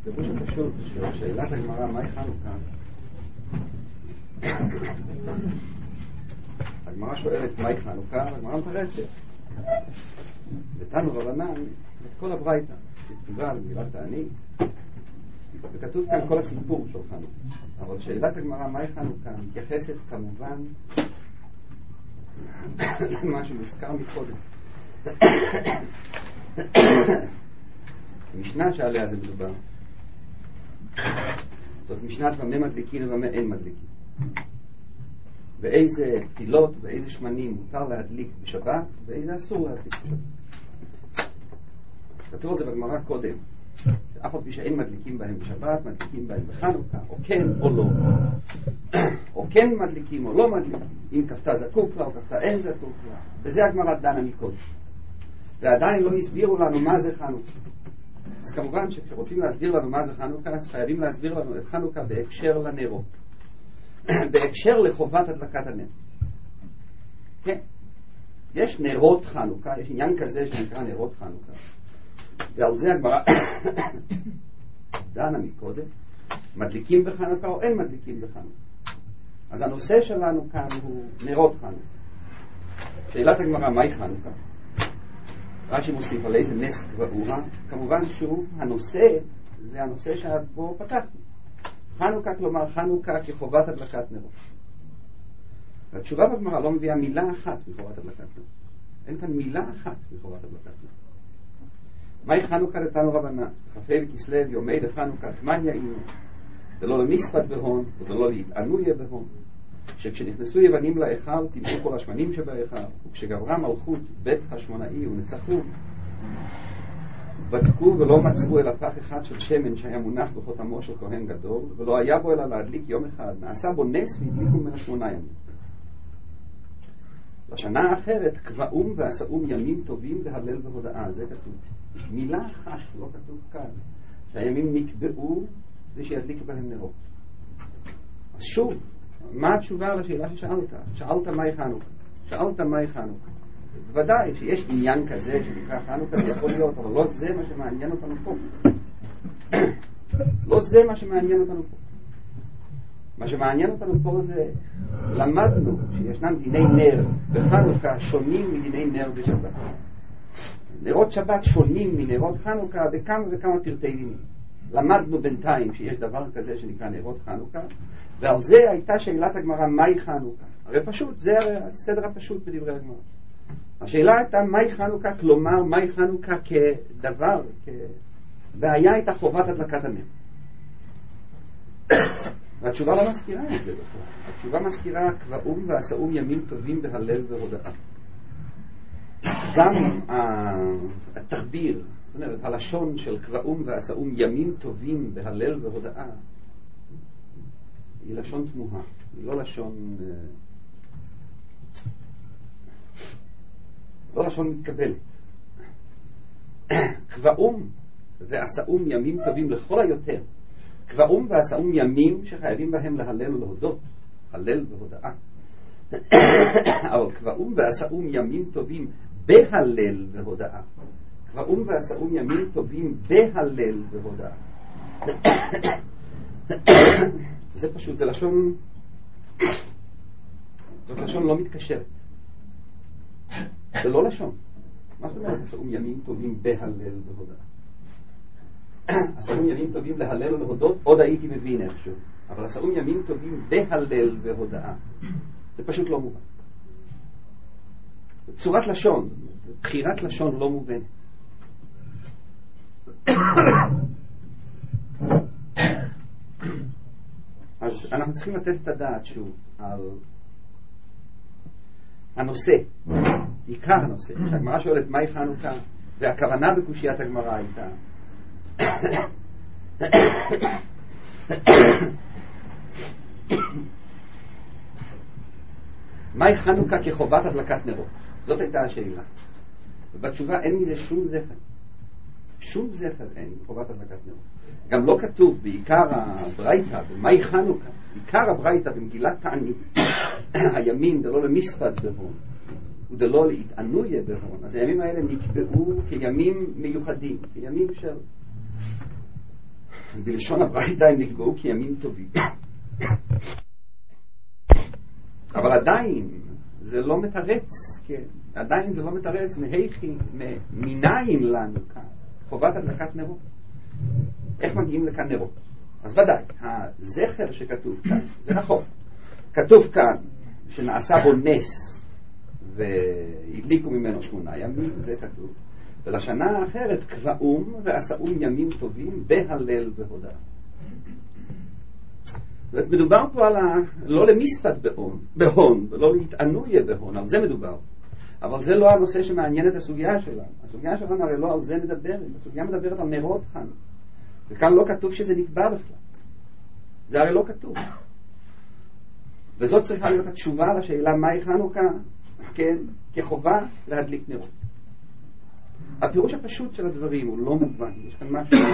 הפירוש הפשוט של שאלת הגמרא מהי חנוכה, הגמרא שואלת מהי חנוכה, והגמרא מתרצת ותנו רבנן את כל הברייתא שכתובה על מגילת תענית, וכתוב כאן כל הסיפור של חנוכה. אבל שאלת הגמרא מהי חנוכה מתייחסת כמובן למה שמוזכר מקודם, המשנה שעליה זה מדובר. זאת משנת ומה מדליקין ומה אין מדליקין, ואיזה פתילות ואיזה שמנים מותר להדליק בשבת ואיזה אסור להדליק בשבת. כתוב את זה בגמרא קודם, אף על פי שאין מדליקים בהם בשבת, מדליקים בהם בחנוכה, או כן או לא, או כן מדליקים או לא מדליקים, אם כפתה זקוק לה או כפתה אין זקוק לה. וזה הגמרא דנה מקודם, ועדיין לא הסבירו לנו מה זה חנוכה. אז כמובן שכשרוצים להסביר לנו מה זה חנוכה, אז חייבים להסביר לנו את חנוכה בהקשר לנרות, בהקשר לחובת הדלקת הנר. כן, יש נרות חנוכה, יש עניין כזה שנקרא נרות חנוכה, ועל זה הגמרא דנה מקודם, מדליקים בחנוכה או אין מדליקים בחנוכה. אז הנושא שלנו כאן הוא נרות חנוכה. שאלת הגמרא מהי חנוכה, רש"י מוסיף על איזה נס קבעוה. כמובן שוב הנושא זה הנושא שבו פתחנו, חנוכה, כלומר חנוכה כחובת הדלקת נרות. והתשובה בגמרא לא מביאה מילה אחת מחובת הדלקת נרות, אין כאן מילה אחת מחובת הדלקת נרות. מהי חנוכה לתנו רבנן, כ"ה בכסלו יומי דחנוכה כמן יאינו, ולא למספד בהון ולא להתענויה בהון, שכשנכנסו יוונים להיכל תמחו כל השמנים שבהיכל, וכשגברה מלכות בית חשמונאי ונצחו, בדקו ולא מצאו אלא פח אחד של שמן שהיה מונח בחותמו של כהן גדול, ולא היה בו אלא להדליק יום אחד, נעשה בו נס והדליקו ממנו 8 ימים. בשנה האחרת קבעום ועשאום ימים טובים בהלל והודאה. זה כתוב, מילה אחת לא כתוב כאן שהימים נקבעו ושידליק בהם נרות. אז שוב, מה התשובה לשאלה ששאלת? שאלת מהי חנוכה, שאלת מהי חנוכה. בוודאי שיש עניין כזה שנקרא חנוכה, זה יכול להיות, אבל לא זה מה שמעניין אותנו פה. לא זה מה שמעניין אותנו פה. מה שמעניין אותנו פה זה, למדנו שישנם דיני נר בחנוכה שונים מדיני נר בשבת. נרות שבת שונים מנרות חנוכה בכמה וכמה פרטי דינים. למדנו בינתיים שיש דבר כזה שנקרא נרות חנוכה, ועל זה הייתה שאלת הגמרא מהי חנוכה. הרי פשוט, זה הסדר הפשוט בדברי הגמרא. השאלה הייתה מהי חנוכה, כלומר מהי חנוכה כדבר, כבעיה הייתה חובת הדלקת הנר. והתשובה לא מזכירה את זה בכלל. התשובה מזכירה קבעום ועשאום ימים טובים בהלל והודאה. גם התחביר, זאת אומרת, הלשון של קבעום ועשאום ימים טובים בהלל והודאה, היא לשון תמוהה, היא לא לשון מתקבלת. קבעום ועשאום ימים טובים לכל היותר, קבעום ועשאום ימים שחייבים בהם להלל ולהודות, הלל והודאה. אבל קבעום ועשאום ימים טובים בהלל והודאה, קבעום ועשאום ימים טובים בהלל והודאה. זה פשוט, זה לשון, זאת לשון לא מתקשרת, זה לא לשון. מה זאת אומרת עשאום ימים טובים בהלל והודאה? עשאום ימים טובים להלל ולהודות עוד הייתי מבין איכשהו, אבל עשאום ימים טובים בהלל והודאה זה פשוט לא מובן. צורת לשון, בחירת לשון לא מובנת. אז אנחנו צריכים לתת את הדעת שוב על הנושא, עיקר הנושא. כשהגמרא שואלת מהי חנוכה, והכוונה בקושיית הגמרא הייתה מהי חנוכה כחובת הדלקת נרות. זאת הייתה השאלה, ובתשובה אין מזה שום זכר, שום זכר אין חובת הדלקת נרות. גם לא כתוב בעיקר הברייתא במאי חנוכה, עיקר הברייתא במגילת תענית הימים דלא למספד בהון ודלא להתענויה בהון. אז הימים האלה נקבעו כימים מיוחדים, כימים של בלשון הברייתא הם נקבעו כימים טובים. אבל עדיין זה לא מתרץ, כן? עדיין זה לא מתרץ מניין לנו כאן חובת הדלקת נרות. איך מגיעים לכאן נרות? אז ודאי, הזכר שכתוב כאן, זה נכון. כתוב כאן שנעשה בו נס והדליקו ממנו 8 ימים, זה כתוב. ולשנה האחרת קבעום ועשאום ימים טובים בהלל והודאה. מדובר פה על לא למספת בהון ולא להתענויה בהון, על זה מדובר. אבל זה לא הנושא שמעניין את הסוגיה שלנו. הסוגיה שלנו הרי לא על זה מדברת, הסוגיה מדברת על נרות חנוכה. וכאן לא כתוב שזה נקבע בכלל. זה הרי לא כתוב. וזאת צריכה להיות התשובה לשאלה מהי חנוכה, כן, כחובה להדליק נרות. הפירוש הפשוט של הדברים הוא לא מובן, יש כאן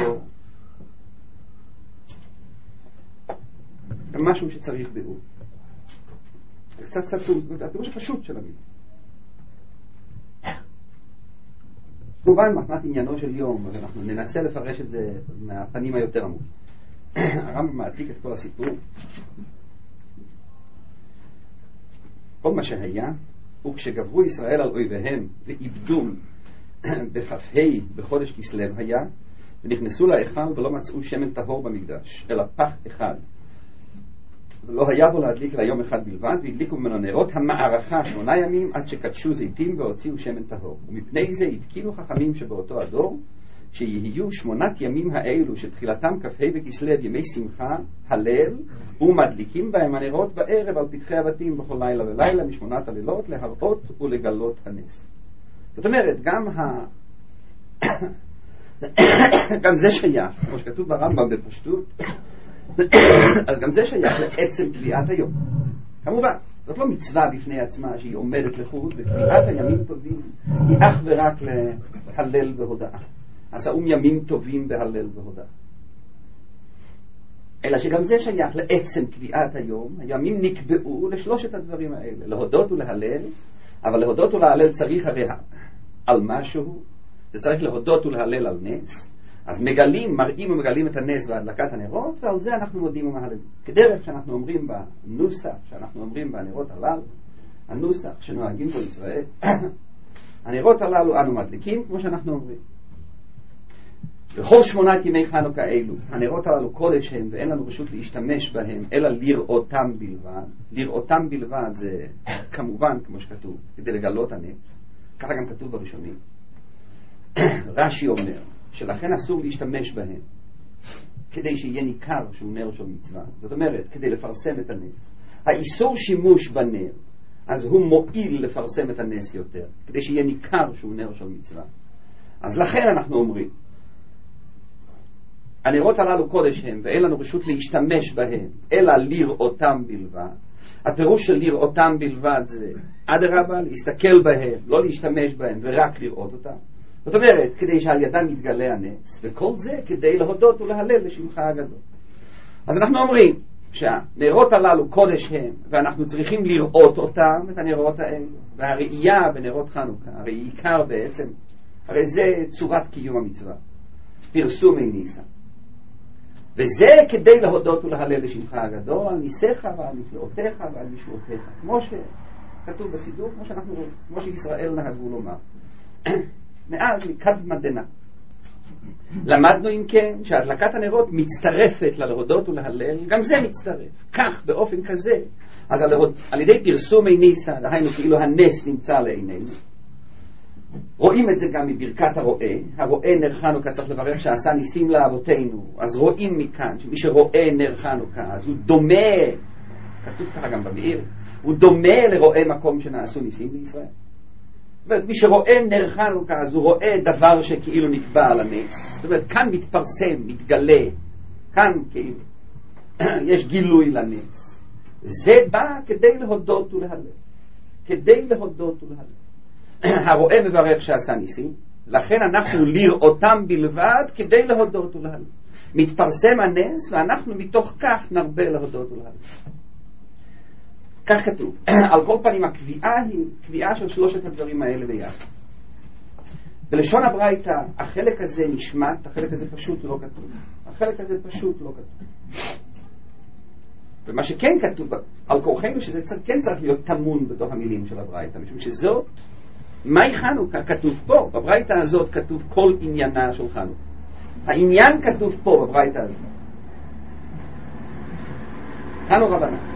משהו שצריך בירור. זה קצת סתום, הפירוש הפשוט של המילה. כמובן, מתנת עניינו של יום, אז אנחנו ננסה לפרש את זה מהפנים היותר עמוקים. הרמב"ם מעתיק את כל הסיפור. כל מה שהיה, וכשגברו ישראל על אויביהם ואיבדום בכ"ה בחודש כסלו היה, ונכנסו להיכל ולא מצאו שמן טהור במקדש, אלא פח אחד. ולא היה בו להדליק ליום אחד בלבד, והדליקו ממנו נרות המערכה 8 ימים עד שקדשו זיתים והוציאו שמן טהור. ומפני זה התקינו חכמים שבאותו הדור, שיהיו 8 ימים האלו שתחילתם כ"ה בכסלו ימי שמחה, הלל, ומדליקים בהם הנרות בערב על פתחי הבתים בכל לילה ולילה מ8 הלילות להראות ולגלות הנס. זאת אומרת, גם זה שייך, כמו שכתוב ברמב"ם בפשטות, אז גם זה שייך לעצם קביעת היום. כמובן, זאת לא מצווה בפני עצמה שהיא עומדת לחוד, וקביעת הימים טובים היא אך ורק להלל והודאה. עשאום ימים טובים בהלל והודאה. אלא שגם זה שייך לעצם קביעת היום. הימים נקבעו לשלושת הדברים האלה, להודות ולהלל, אבל להודות ולהלל צריך הרי על משהו, זה צריך להודות ולהלל על נס. אז מראים ומגלים את הנס בהדלקת הנרות, ועל זה אנחנו מודים ומהללים. כדרך שאנחנו אומרים בנוסח, שאנחנו אומרים בנרות הללו, הנוסח שנוהגים בו ישראל, הנרות הללו אנו מדליקים, כמו שאנחנו אומרים. בכל 8 ימי חנוכה אלו, הנרות הללו קודש הם, ואין לנו רשות להשתמש בהם, אלא לראותם בלבד. לראותם בלבד זה כמובן, כמו שכתוב, כדי לגלות הנס. ככה גם כתוב בראשונים. רש"י אומר, שלכן אסור להשתמש בהם, כדי שיהיה ניכר שהוא נר של מצווה. זאת אומרת, כדי לפרסם את הנס. האיסור שימוש בנר, אז הוא מועיל לפרסם את הנס יותר, כדי שיהיה ניכר שהוא נר של מצווה. אז לכן אנחנו אומרים, הנרות הללו קודש הם, ואין לנו רשות להשתמש בהם, אלא לראותם בלבד. הפירוש של לראותם בלבד זה, אדרבה, להסתכל בהם, לא להשתמש בהם, ורק לראות אותם. זאת אומרת, כדי שעל ידם יתגלה הנס, וכל זה כדי להודות ולהלל לשמך הגדול. אז אנחנו אומרים שהנרות הללו קודש הם, ואנחנו צריכים לראות אותם, את הנרות האלה, והראייה בנרות חנוכה, הרי עיקר בעצם, הרי זה צורת קיום המצווה, פרסומי ניסה. וזה כדי להודות ולהלל לשמך הגדול, על ניסיך ועל נפלאותיך ועל משמעותיך, כמו שכתוב בסידור, כמו שישראל נהגו לומר. מאז מקדמה דנא. למדנו אם כן שהדלקת הנרות מצטרפת ללהודות ולהלל, גם זה מצטרף, כך באופן כזה. אז על ידי פרסומי ניסה, דהיינו כאילו הנס נמצא לעינינו, רואים את זה גם מברכת הרואה. הרואה נר חנוכה צריך לברך שעשה ניסים לאבותינו, אז רואים מכאן שמי שרואה נר חנוכה אז הוא דומה, כתוב ככה גם במאיר, הוא דומה לרואה מקום שנעשו ניסים בישראל. ומי שרואה נר חנוכה אז הוא רואה דבר שכאילו נקבע על הנס. זאת אומרת, כאן מתפרסם, מתגלה, כאן כאילו יש גילוי לנס. זה בא כדי להודות ולהלל, כדי להודות ולהלל. הרואה מברך שעשה ניסים, לכן אנחנו לראותם בלבד כדי להודות ולהלל. מתפרסם הנס ואנחנו מתוך כך נרבה להודות ולהלל. כך כתוב. על כל פנים הקביעה היא קביעה של שלושת הדברים האלה ביחד. בלשון הברייתא, החלק הזה נשמט, החלק הזה פשוט לא כתוב. החלק הזה פשוט לא כתוב. ומה שכן כתוב על כורחנו, שזה כן צריך להיות תמון בתוך המילים של הברייתא, משום שזאת, מהי חנוכה? כתוב פה, בברייתא הזאת כתוב כל עניינה של חנוכה. העניין כתוב פה בברייתא הזאת. תנו רבנן.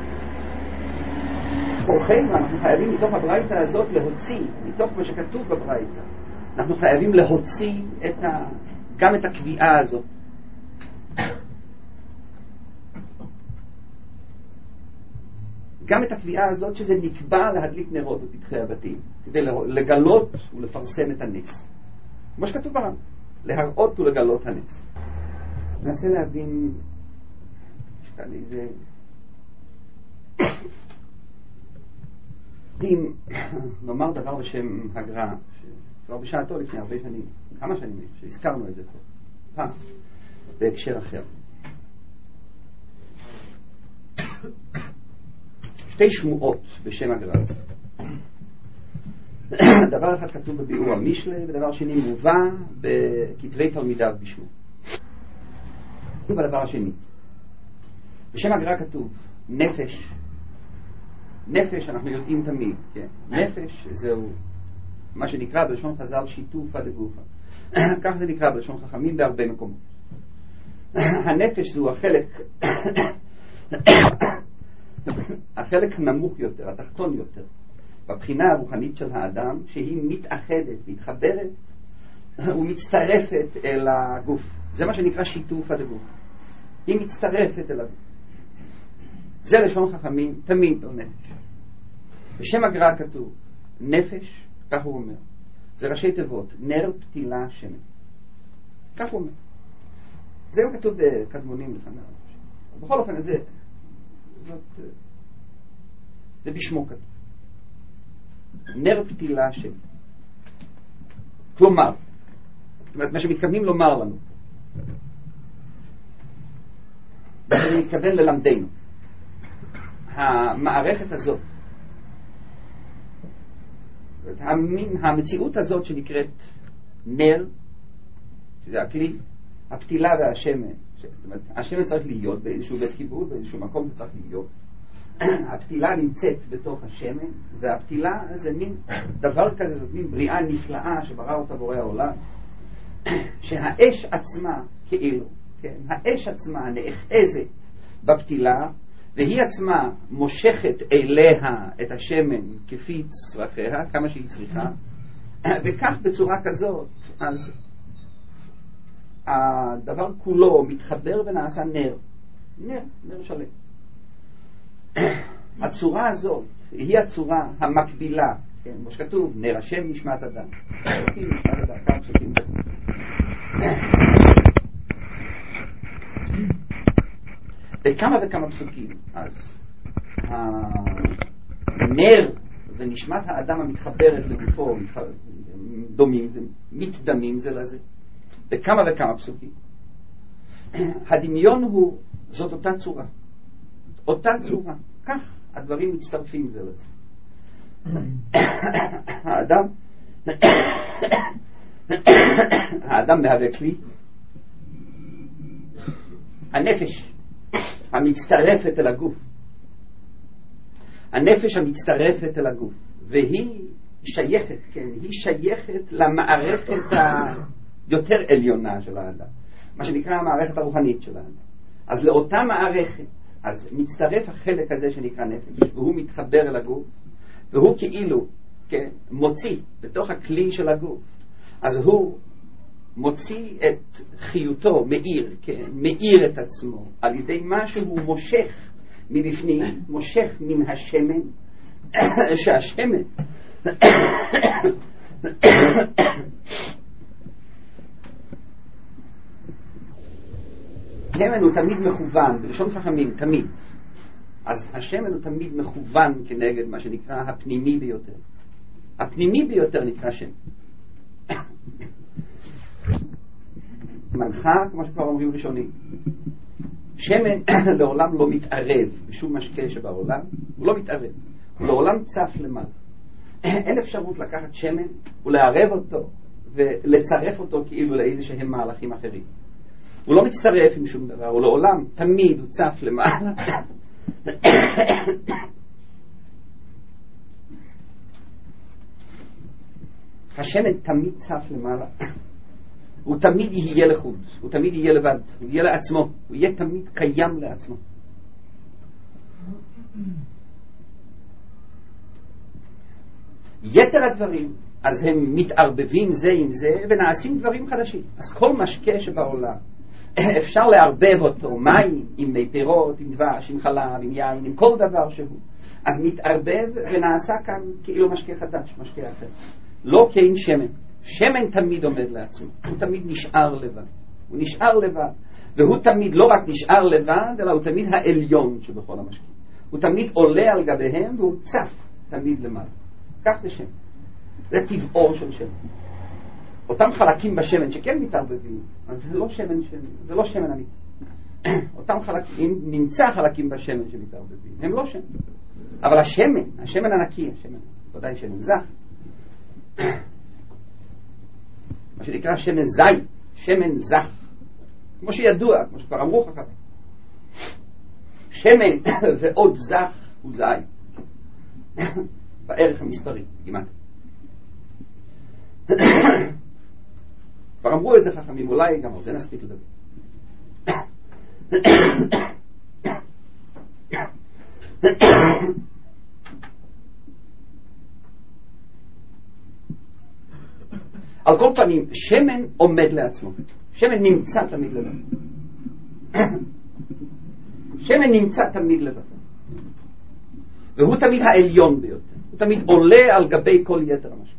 כורחנו, אנחנו חייבים מתוך הברייתא הזאת להוציא, מתוך מה שכתוב בברייתא, אנחנו חייבים להוציא גם את הקביעה הזאת. גם את הקביעה הזאת שזה נקבע להדליק נרות בפתחי הבתים, כדי לגלות ולפרסם את הנס. כמו שכתוב ברם, להראות ולגלות הנס. ננסה להבין, יש כאן איזה... אם נאמר דבר בשם הגר"א, כבר בשעתו לפני הרבה שנים, כמה שנים שהזכרנו את זה פה, בהקשר אחר. שתי שמועות בשם הגר"א. דבר אחד כתוב בביאור המשלי, ודבר שני מובא בכתבי תלמידיו בשמו. ובדבר השני, בשם הגר"א כתוב נפש. נפש אנחנו יודעים תמיד, כן? נפש זהו מה שנקרא בלשון חז"ל שיתופא דגופא. כך זה נקרא בלשון חכמים בהרבה מקומות. הנפש זהו החלק הנמוך יותר, התחתון יותר, בבחינה הרוחנית של האדם, שהיא מתאחדת, מתחברת ומצטרפת אל הגוף. זה מה שנקרא שיתופא דגופא. היא מצטרפת אל הגוף. זה לשון חכמים תמיד על נפש. בשם הגר"א כתוב נפש, כך הוא אומר, זה ראשי תיבות, נר פתילה שמן. כך הוא אומר. זה גם כתוב בקדמונים לפניו. בכל אופן, זה בשמו כתוב. נר פתילה שמן. כלומר, מה שמתכוונים לומר לנו, מה שאני מתכוון ללמדנו, המערכת הזאת, המציאות הזאת שנקראת נר, שזה הכלי, הפתילה והשמן, השמן צריך להיות באיזשהו בית קיבול, באיזשהו מקום זה צריך להיות. הפתילה נמצאת בתוך השמן, והפתילה זה מין דבר כזה, זאת מין בריאה נפלאה שברא אותה בורא העולם, שהאש עצמה כאילו, כן, האש עצמה נאחזת בפתילה, והיא עצמה מושכת אליה את השמן כפי צרכיה, כמה שהיא צריכה, וכך בצורה כזאת, אז הדבר כולו מתחבר ונעשה נר שלם. הצורה הזאת היא הצורה המקבילה, כן, כמו שכתוב, נר השם נשמת אדם. כמה פסוקים. בכמה וכמה פסוקים, אז הנר ונשמת האדם המתחברת לגופו, דומים, מתדמים זה לזה. בכמה וכמה פסוקים. הדמיון הוא, זאת אותה צורה. אותה צורה. כך הדברים מצטרפים זה לזה. האדם מהווה כלי. הנפש המצטרפת אל הגוף. הנפש המצטרפת אל הגוף. והיא שייכת, כן, היא שייכת למערכת היותר עליונה של האדם. מה שנקרא המערכת הרוחנית של האדם. אז לאותה מערכת, אז מצטרף החלק הזה שנקרא נפש, והוא מתחבר אל הגוף, והוא כאילו, כן, מוציא בתוך הכלי של הגוף. אז הוא מוציא את חיותו, מאיר, כן, מאיר את עצמו, על ידי מה שהוא מושך מבפנים, מושך מן השמן, שהשמן השמן הוא תמיד מכוון, בלשון חכמים, תמיד. אז השמן הוא תמיד מכוון כנגד מה שנקרא הפנימי ביותר. הפנימי ביותר נקרא שמן. מנחה, כמו שכבר אומרים ראשונים. שמן לעולם לא מתערב בשום משקה שבעולם, הוא לא מתערב. הוא לעולם צף למעלה. אין אפשרות לקחת שמן ולערב אותו ולצרף אותו כאילו לאיזה שהם מהלכים אחרים. הוא לא מצטרף עם שום דבר, הוא לעולם, תמיד הוא צף למעלה. השמן תמיד צף למעלה. הוא תמיד יהיה לחוד, הוא תמיד יהיה לבד, הוא יהיה לעצמו, הוא יהיה תמיד קיים לעצמו. יתר הדברים, אז הם מתערבבים זה עם זה ונעשים דברים חדשים. אז כל משקה שבעולם אפשר לערבב אותו, מים עם מי פירות, עם דבש, עם חלב, עם יין, עם כל דבר שהוא, אז מתערבב ונעשה כאן כאילו משקה חדש, משקה אחר. לא כאין שמן. שמן תמיד עומד לעצמו, הוא תמיד נשאר לבד, הוא נשאר לבד, והוא תמיד לא רק נשאר לבד, אלא הוא תמיד העליון שבכל המשקים. הוא תמיד עולה על גביהם והוא צף תמיד למעלה. כך זה שמן. זה טבעו של שמן. אותם חלקים בשמן שכן מתערבבים, אז זה לא שמן, זה לא שמן אמיתי. אותם חלקים, נמצא חלקים בשמן שמתערבבים, הם לא שמן. אבל השמן הנקי, השמן, ודאי שמן זך, מה שנקרא שמן זית, שמן זך, כמו שידוע, כמו שכבר אמרו חכמים. שמן ועוד זך הוא זית. בערך המספרי, כמעט. כבר אמרו את זה חכמים, אולי גם על זה נספיק לדבר. על כל פנים, שמן עומד לעצמו. שמן נמצא תמיד לבד. שמן נמצא תמיד לבד. והוא תמיד העליון ביותר. הוא תמיד עולה על גבי כל יתר המשהו.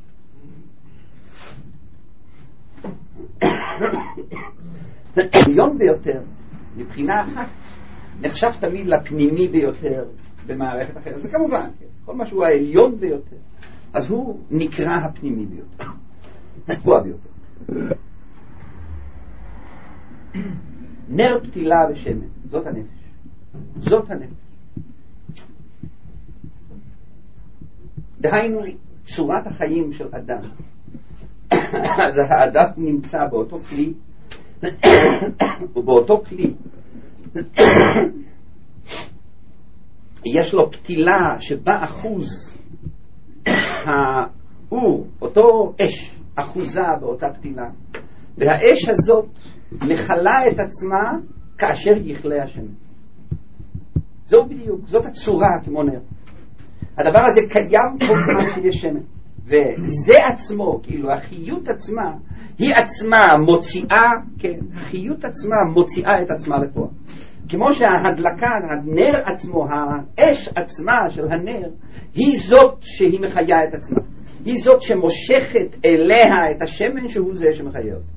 העליון ביותר, מבחינה אחת, נחשב תמיד לפנימי ביותר במערכת אחרת. זה כמובן, כל מה שהוא העליון ביותר, אז הוא נקרא הפנימי ביותר. הוא ביותר. נר פתילה ושמן, זאת הנפש. זאת הנפש. דהיינו, צורת החיים של אדם. אז האדם נמצא באותו כלי, ובאותו כלי יש לו פתילה שבה אחוז הוא אותו אש אחוזה באותה פתילה, והאש הזאת מחלה את עצמה כאשר יכלה השמן. זהו בדיוק, זאת הצורה כמו נר. הדבר הזה קיים כל זמן שיש שמן, וזה עצמו, כאילו החיות עצמה היא עצמה מוציאה, כן, החיות עצמה מוציאה את עצמה לפועל. כמו שההדלקה, הנר עצמו, האש עצמה של הנר, היא זאת שהיא מחיה את עצמה. היא זאת שמושכת אליה את השמן שהוא זה שמחיה אותה.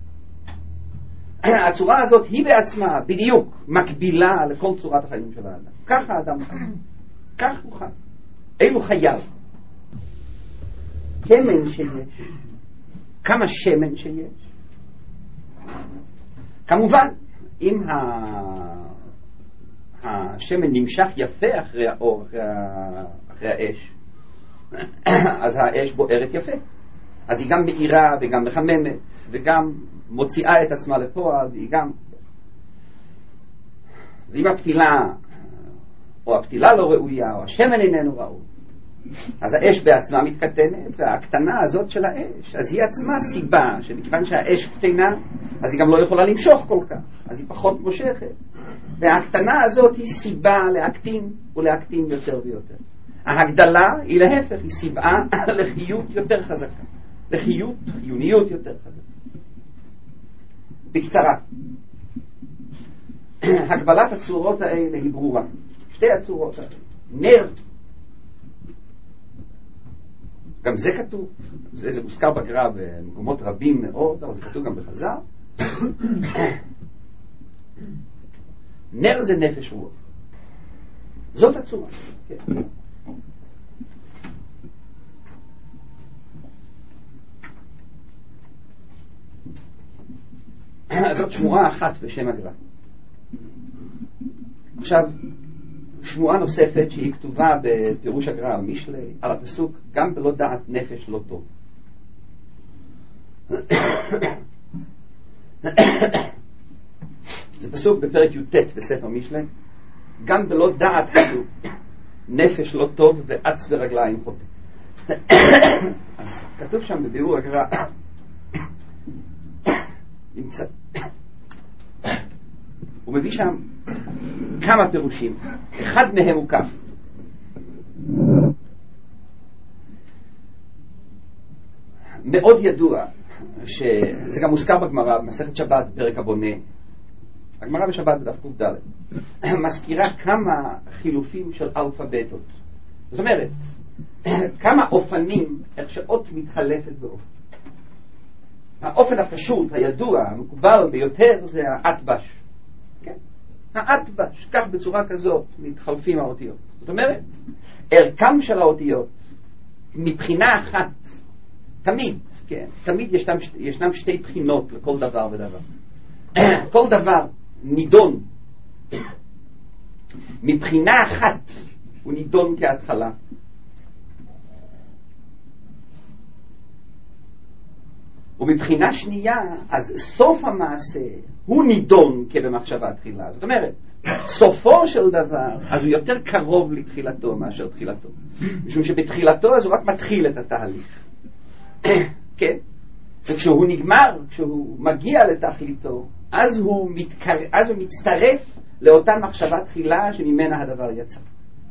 הצורה הזאת היא בעצמה בדיוק מקבילה לכל צורת החיים של האדם. ככה האדם חי. כך הוא חי. אילו חייו. שמן שיש. כמה שמן שיש. כמובן, אם השמן נמשך יפה אחרי האור, אחרי האש, אז האש בוערת יפה. אז היא גם מאירה וגם מחממת וגם מוציאה את עצמה לפועל, והיא גם... ואם הפתילה או הפתילה לא ראויה או השמן איננו ראוי, אז האש בעצמה מתקטנת, והקטנה הזאת של האש, אז היא עצמה סיבה שמכיוון שהאש קטנה, אז היא גם לא יכולה למשוך כל כך, אז היא פחות מושכת, והקטנה הזאת היא סיבה להקטין ולהקטין יותר ויותר. ההגדלה היא להפך, היא סיבה לחיות יותר חזקה, חיוניות יותר חזקה. בקצרה, הגבלת הצורות האלה היא ברורה. שתי הצורות האלה, נר, גם זה כתוב, זה מוזכר בגר"א במקומות רבים מאוד, אבל זה כתוב גם בחז"ל. נר זה נפש רוח. זאת הצורה. כן. זאת שמועה אחת בשם הגר"א. עכשיו, שמועה נוספת שהיא כתובה בפירוש הגר"א משלי על הפסוק גם בלא דעת נפש לא טוב. זה פסוק בפרק י"ט בספר משלי, גם בלא דעת כתוב, נפש לא טוב ואץ ורגליים חוטא. אז כתוב שם בביאור הגר"א, נמצא, הוא מביא שם כמה פירושים, אחד מהם הוא כך, מאוד ידוע, שזה גם מוזכר בגמרא במסכת שבת פרק הבונה. הגמרא בשבת בדף ק"ד מזכירה כמה חילופים של אלפביתות, זאת אומרת כמה אופנים איך שאות מתחלפת באופן. האופן הפשוט, הידוע, המקובל ביותר זה האטבש, כן? האטבש, כך בצורה כזאת מתחלפים האותיות. זאת אומרת ערכם של האותיות מבחינה אחת תמיד, כן? תמיד ישנם שתי בחינות לכל דבר ודבר. כל דבר נידון מבחינה אחת, הוא נידון כהתחלה, ומבחינה שנייה אז סוף המעשה הוא נידון כבמחשבה תחילה. זאת אומרת סופו של דבר אז הוא יותר קרוב לתחילתו מאשר תחילתו, משום שבתחילתו אז הוא רק מתחיל את התהליך, כן? וכשהוא נגמר, כשהוא מגיע לתכליתו, אז הוא מצטרף לאותה מחשבה תחילה שממנה הדבר יצא.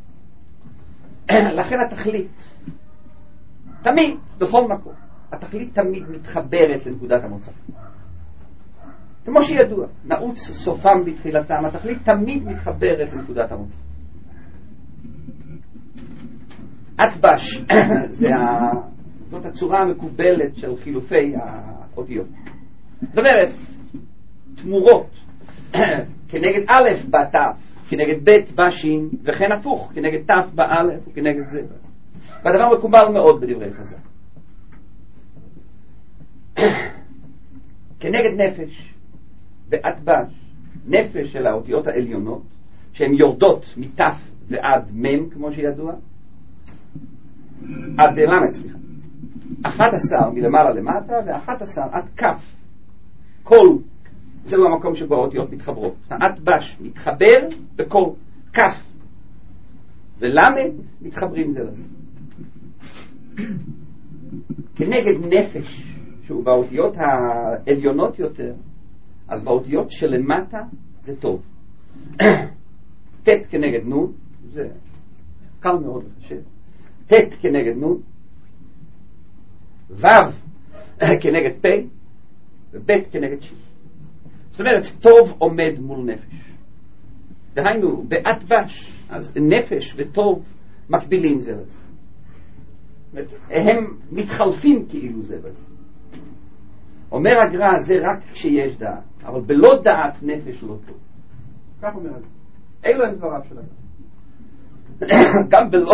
לכן התכלית תמיד, בכל מקום, התכלית תמיד מתחברת לנקודת המוצא. כמו שידוע, נעוץ סופם בתחילתם, התכלית תמיד מתחברת לנקודת המוצא. אטבש זאת הצורה המקובלת של חילופי האותיות. זאת אומרת, תמורות כנגד א' בת', כנגד ב' בשין, וכן הפוך, כנגד ת' באלף וכנגד זה. והדבר מקובל מאוד בדברי חז"ל. כנגד נפש באטבש, נפש של האותיות העליונות, שהן יורדות מת' ועד מ' כמו שידוע, עד למד, סליחה. 11 מלמעלה למטה ו11 עד כף. כל זהו המקום שבו האותיות מתחברות. האטבש מתחבר בכל כף ולמד מתחברים זה לזה. כנגד נפש שהוא באותיות העליונות יותר, אז באותיות שלמטה זה טוב. ט' כנגד נון, זה קל מאוד לחשב. ט' כנגד נון, ו' כנגד פ' וב' כנגד ש'. זאת אומרת טוב עומד מול נפש. דהיינו באטבש אז נפש וטוב מקבילים זה לזה, הם מתחלפים כאילו זה בזה. אומר הגר"א זה רק כשיש דעת, אבל בלא דעת נפש לא טוב. כך אומר הגר"א. אלו הם דבריו של הגר"א. גם בלא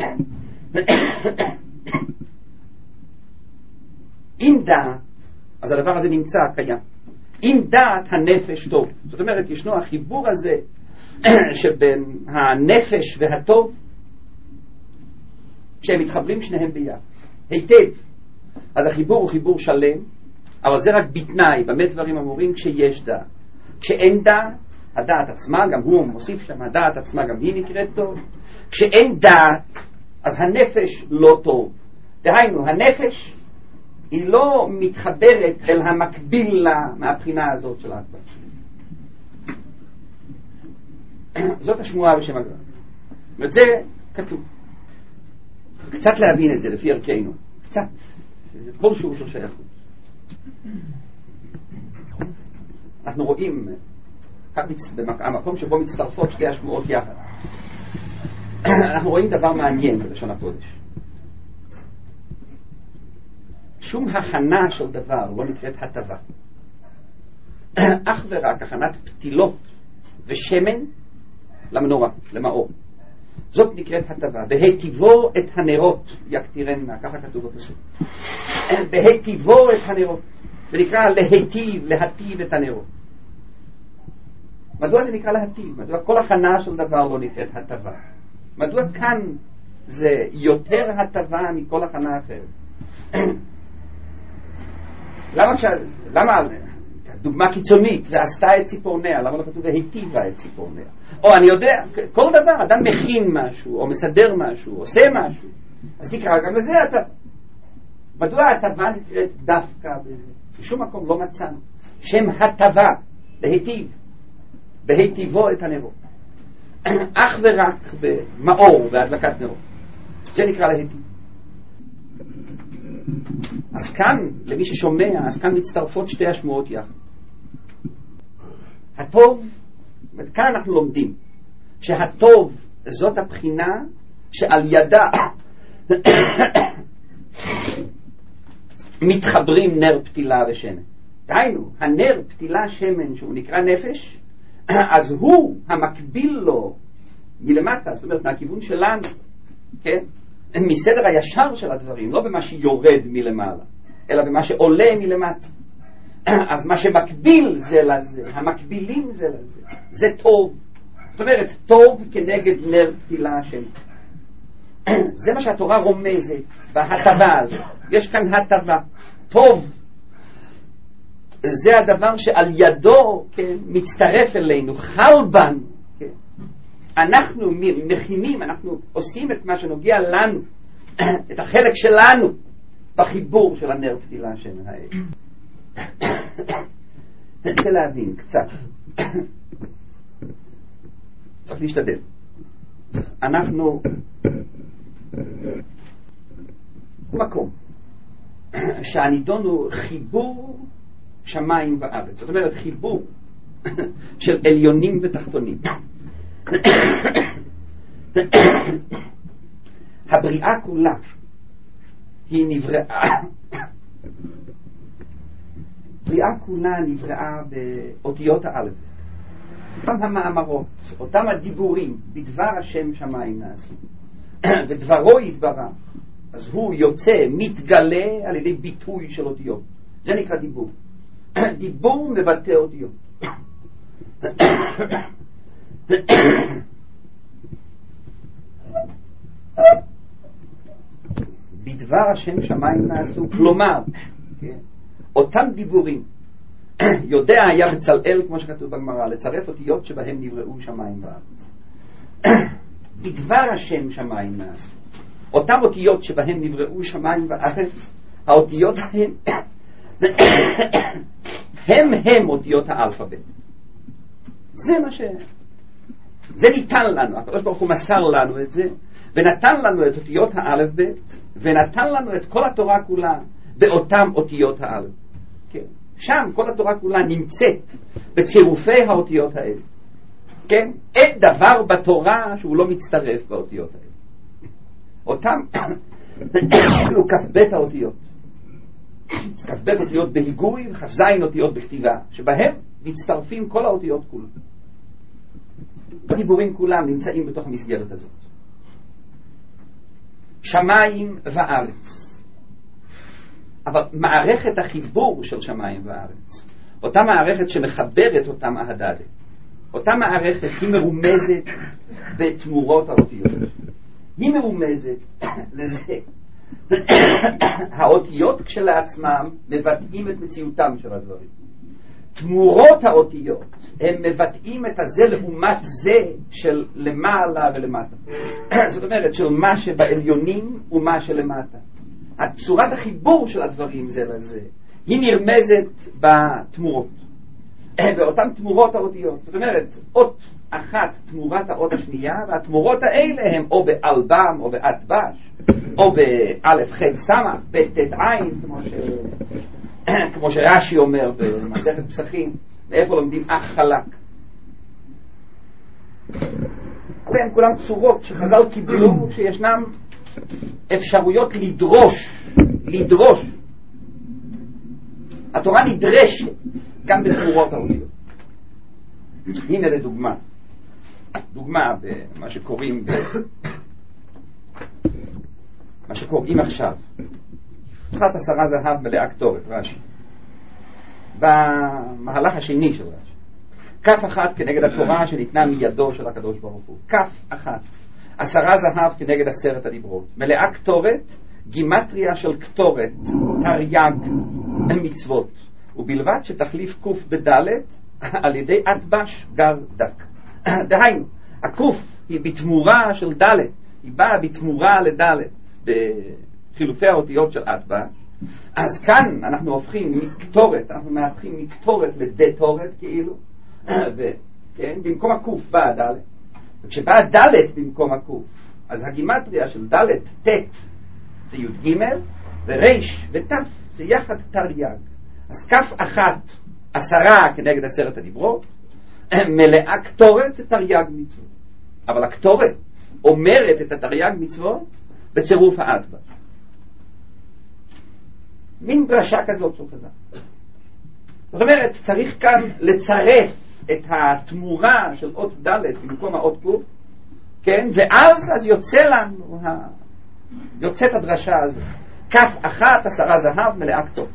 עם דעת אז הדבר הזה נמצא קיים. עם דעת הנפש טוב. זאת אומרת ישנו החיבור הזה שבין הנפש והטוב, כשהם מתחברים שניהם ביחד היטב, אז החיבור הוא חיבור שלם, אבל זה רק בתנאי. במה דברים אמורים? כשיש דעת. כשאין דעת, הדעת עצמה, גם הוא מוסיף שם, הדעת עצמה גם היא נקראת טוב. כשאין דעת אז הנפש לא טוב. דהיינו הנפש היא לא מתחברת אל המקביל לה מהבחינה הזאת של האטבש. זאת השמועה בשם הגר"א. ואת זה כתוב. קצת להבין את זה לפי ערכנו. קצת. כל שיעור של שייכות. אנחנו רואים במקום שבו מצטרפות שתי השמועות יחד. אנחנו רואים דבר מעניין בלשון הקודש. שום הכנה של דבר לא נקראת הטבה. אך ורק הכנת פתילות ושמן למנורה, למאור. זאת נקראת הטבה. בהיטיבו את הנרות יקטירנה, ככה כתוב בפסוק. בהיטיבו את הנרות. זה נקרא להיטיב, להטיב את הנרות. מדוע זה נקרא להטיב? מדוע כל הכנה של דבר לא נקראת הטבה? מדוע כאן זה יותר הטבה מכל הכנה אחרת? למה דוגמה קיצונית, ועשתה את ציפורניה, למה לא כתוב והיטיבה את ציפורניה? או אני יודע, כל דבר, אדם מכין משהו, או מסדר משהו, עושה משהו, אז תקרא גם לזה הטבה. מדוע הטבה נקראת דווקא בזה? בשום מקום לא מצאנו שם הטבה, להיטיב, בהיטיבו את הנרות. אך ורק במאור והדלקת נרות. זה נקרא להיטיב. אז כאן, למי ששומע, אז כאן מצטרפות שתי השמועות יחד. הטוב, כאן אנחנו לומדים, שהטוב זאת הבחינה שעל ידה מתחברים נר פתילה ושמן. דהיינו, הנר פתילה שמן שהוא נקרא נפש, אז הוא המקביל לו מלמטה, זאת אומרת מהכיוון שלנו, כן? מסדר הישר של הדברים, לא במה שיורד מלמעלה, אלא במה שעולה מלמטה. אז מה שמקביל זה לזה, המקבילים זה לזה, זה טוב. זאת אומרת, טוב כנגד נר פתילה שמן. זה מה שהתורה רומזת בהטבה הזאת. יש כאן הטבה. טוב. זה הדבר שעל ידו, כן, מצטרף אלינו, חל בנו. כן. אנחנו מכינים, אנחנו עושים את מה שנוגע לנו, את החלק שלנו בחיבור של הנר פתילה שמן האלה. רוצה להבין קצת. צריך להשתדל. אנחנו מקום שהנידון הוא חיבור שמיים וארץ. זאת אומרת חיבור של עליונים ותחתונים. הבריאה כולה היא נבראה, בריאה כולה נבראה באותיות האלף. אותם המאמרות, אותם הדיבורים בדבר השם שמיים נעשו, ודברו יתברך, אז הוא יוצא, מתגלה על ידי ביטוי של אותיות. זה נקרא דיבור. דיבור מבטא אותיות. בדבר השם שמיים נעשו, כלומר, כן, אותם דיבורים, יודע היה בצלאל, כמו שכתוב בגמרא, לצרף אותיות שבהם נבראו שמיים וארץ. בדבר השם שמיים נעשו, אותם אותיות שבהם נבראו שמיים וארץ, האותיות הם אותיות האלפבית. זה מה זה ניתן לנו, הקדוש ברוך הוא מסר לנו את זה, ונתן לנו את אותיות האלף בית, ונתן לנו את כל התורה כולה באותם אותיות האלף. כן. שם כל התורה כולה נמצאת בצירופי האותיות האלה. כן? אין דבר בתורה שהוא לא מצטרף באותיות האלה. אותם אלו כ"ב האותיות. כ"ב אותיות בהיגוי וכ"ז אותיות בכתיבה, שבהם מצטרפים כל האותיות כולם. הדיבורים כולם נמצאים בתוך המסגרת הזאת. שמיים וארץ. אבל מערכת החיבור של שמיים וארץ, אותה מערכת שמחברת אותם ההדדה, אותה מערכת היא מרומזת בתמורות האותיות. היא מרומזת לזה. האותיות כשלעצמם מבטאים את מציאותם של הדברים. תמורות האותיות הם מבטאים את הזה לעומת זה של למעלה ולמטה. זאת אומרת של מה שבעליונים ומה שלמטה. צורת החיבור של הדברים זה לזה היא נרמזת בתמורות, באותן תמורות האותיות. זאת אומרת אות אחת תמורת האות השנייה, והתמורות האלה הם או באלבם או באטבש או באלף חד סמך בית עין, כמו שרש"י אומר במסכת פסחים. מאיפה לומדים אח חלק? והם כולם צורות שחז"ל קיבלו שישנם אפשרויות לדרוש. התורה נדרשת גם בתמורות האותיות. הנה לדוגמה, במה שקוראים מה שקוראים עכשיו אחת 10 זהב מלאה קטורת, רש"י, במהלך השני של רש"י, כף אחת כנגד התורה שניתנה מידו של הקדוש ברוך הוא, כף אחת 10 זהב כנגד 10 הדיברות, מלאה קטורת, גימטריה של קטורת, תרי"ג, מצוות, ובלבד שתחליף קוף בדלת על ידי אטבש גר דק. דהיינו, הקוף היא בתמורה של דלת, היא באה בתמורה לדלת בחילופי האותיות של אטבש. אז כאן אנחנו הופכים מקטורת, אנחנו מהפכים מקטורת לדטורת כאילו, וכן, במקום הקוף באה דלת. וכשבאה דלת במקום הקוף, אז הגימטריה של דלת ט' זה י' ג' וריש ות' זה יחד תרי"ג. אז כף אחת 10 כנגד 10 הדיברות, מלאה קטורת זה תרי"ג מצוות. אבל הקטורת אומרת את התרי"ג מצוות בצירוף האטבש. מין דרשה כזאת לא כזאת. זאת אומרת, צריך כאן לצרף את התמורה של אות ד' במקום האות ק', כן? ואז יוצא לנו יוצאת הדרשה הזאת. כף אחת 10 זהב מלאה קטורת.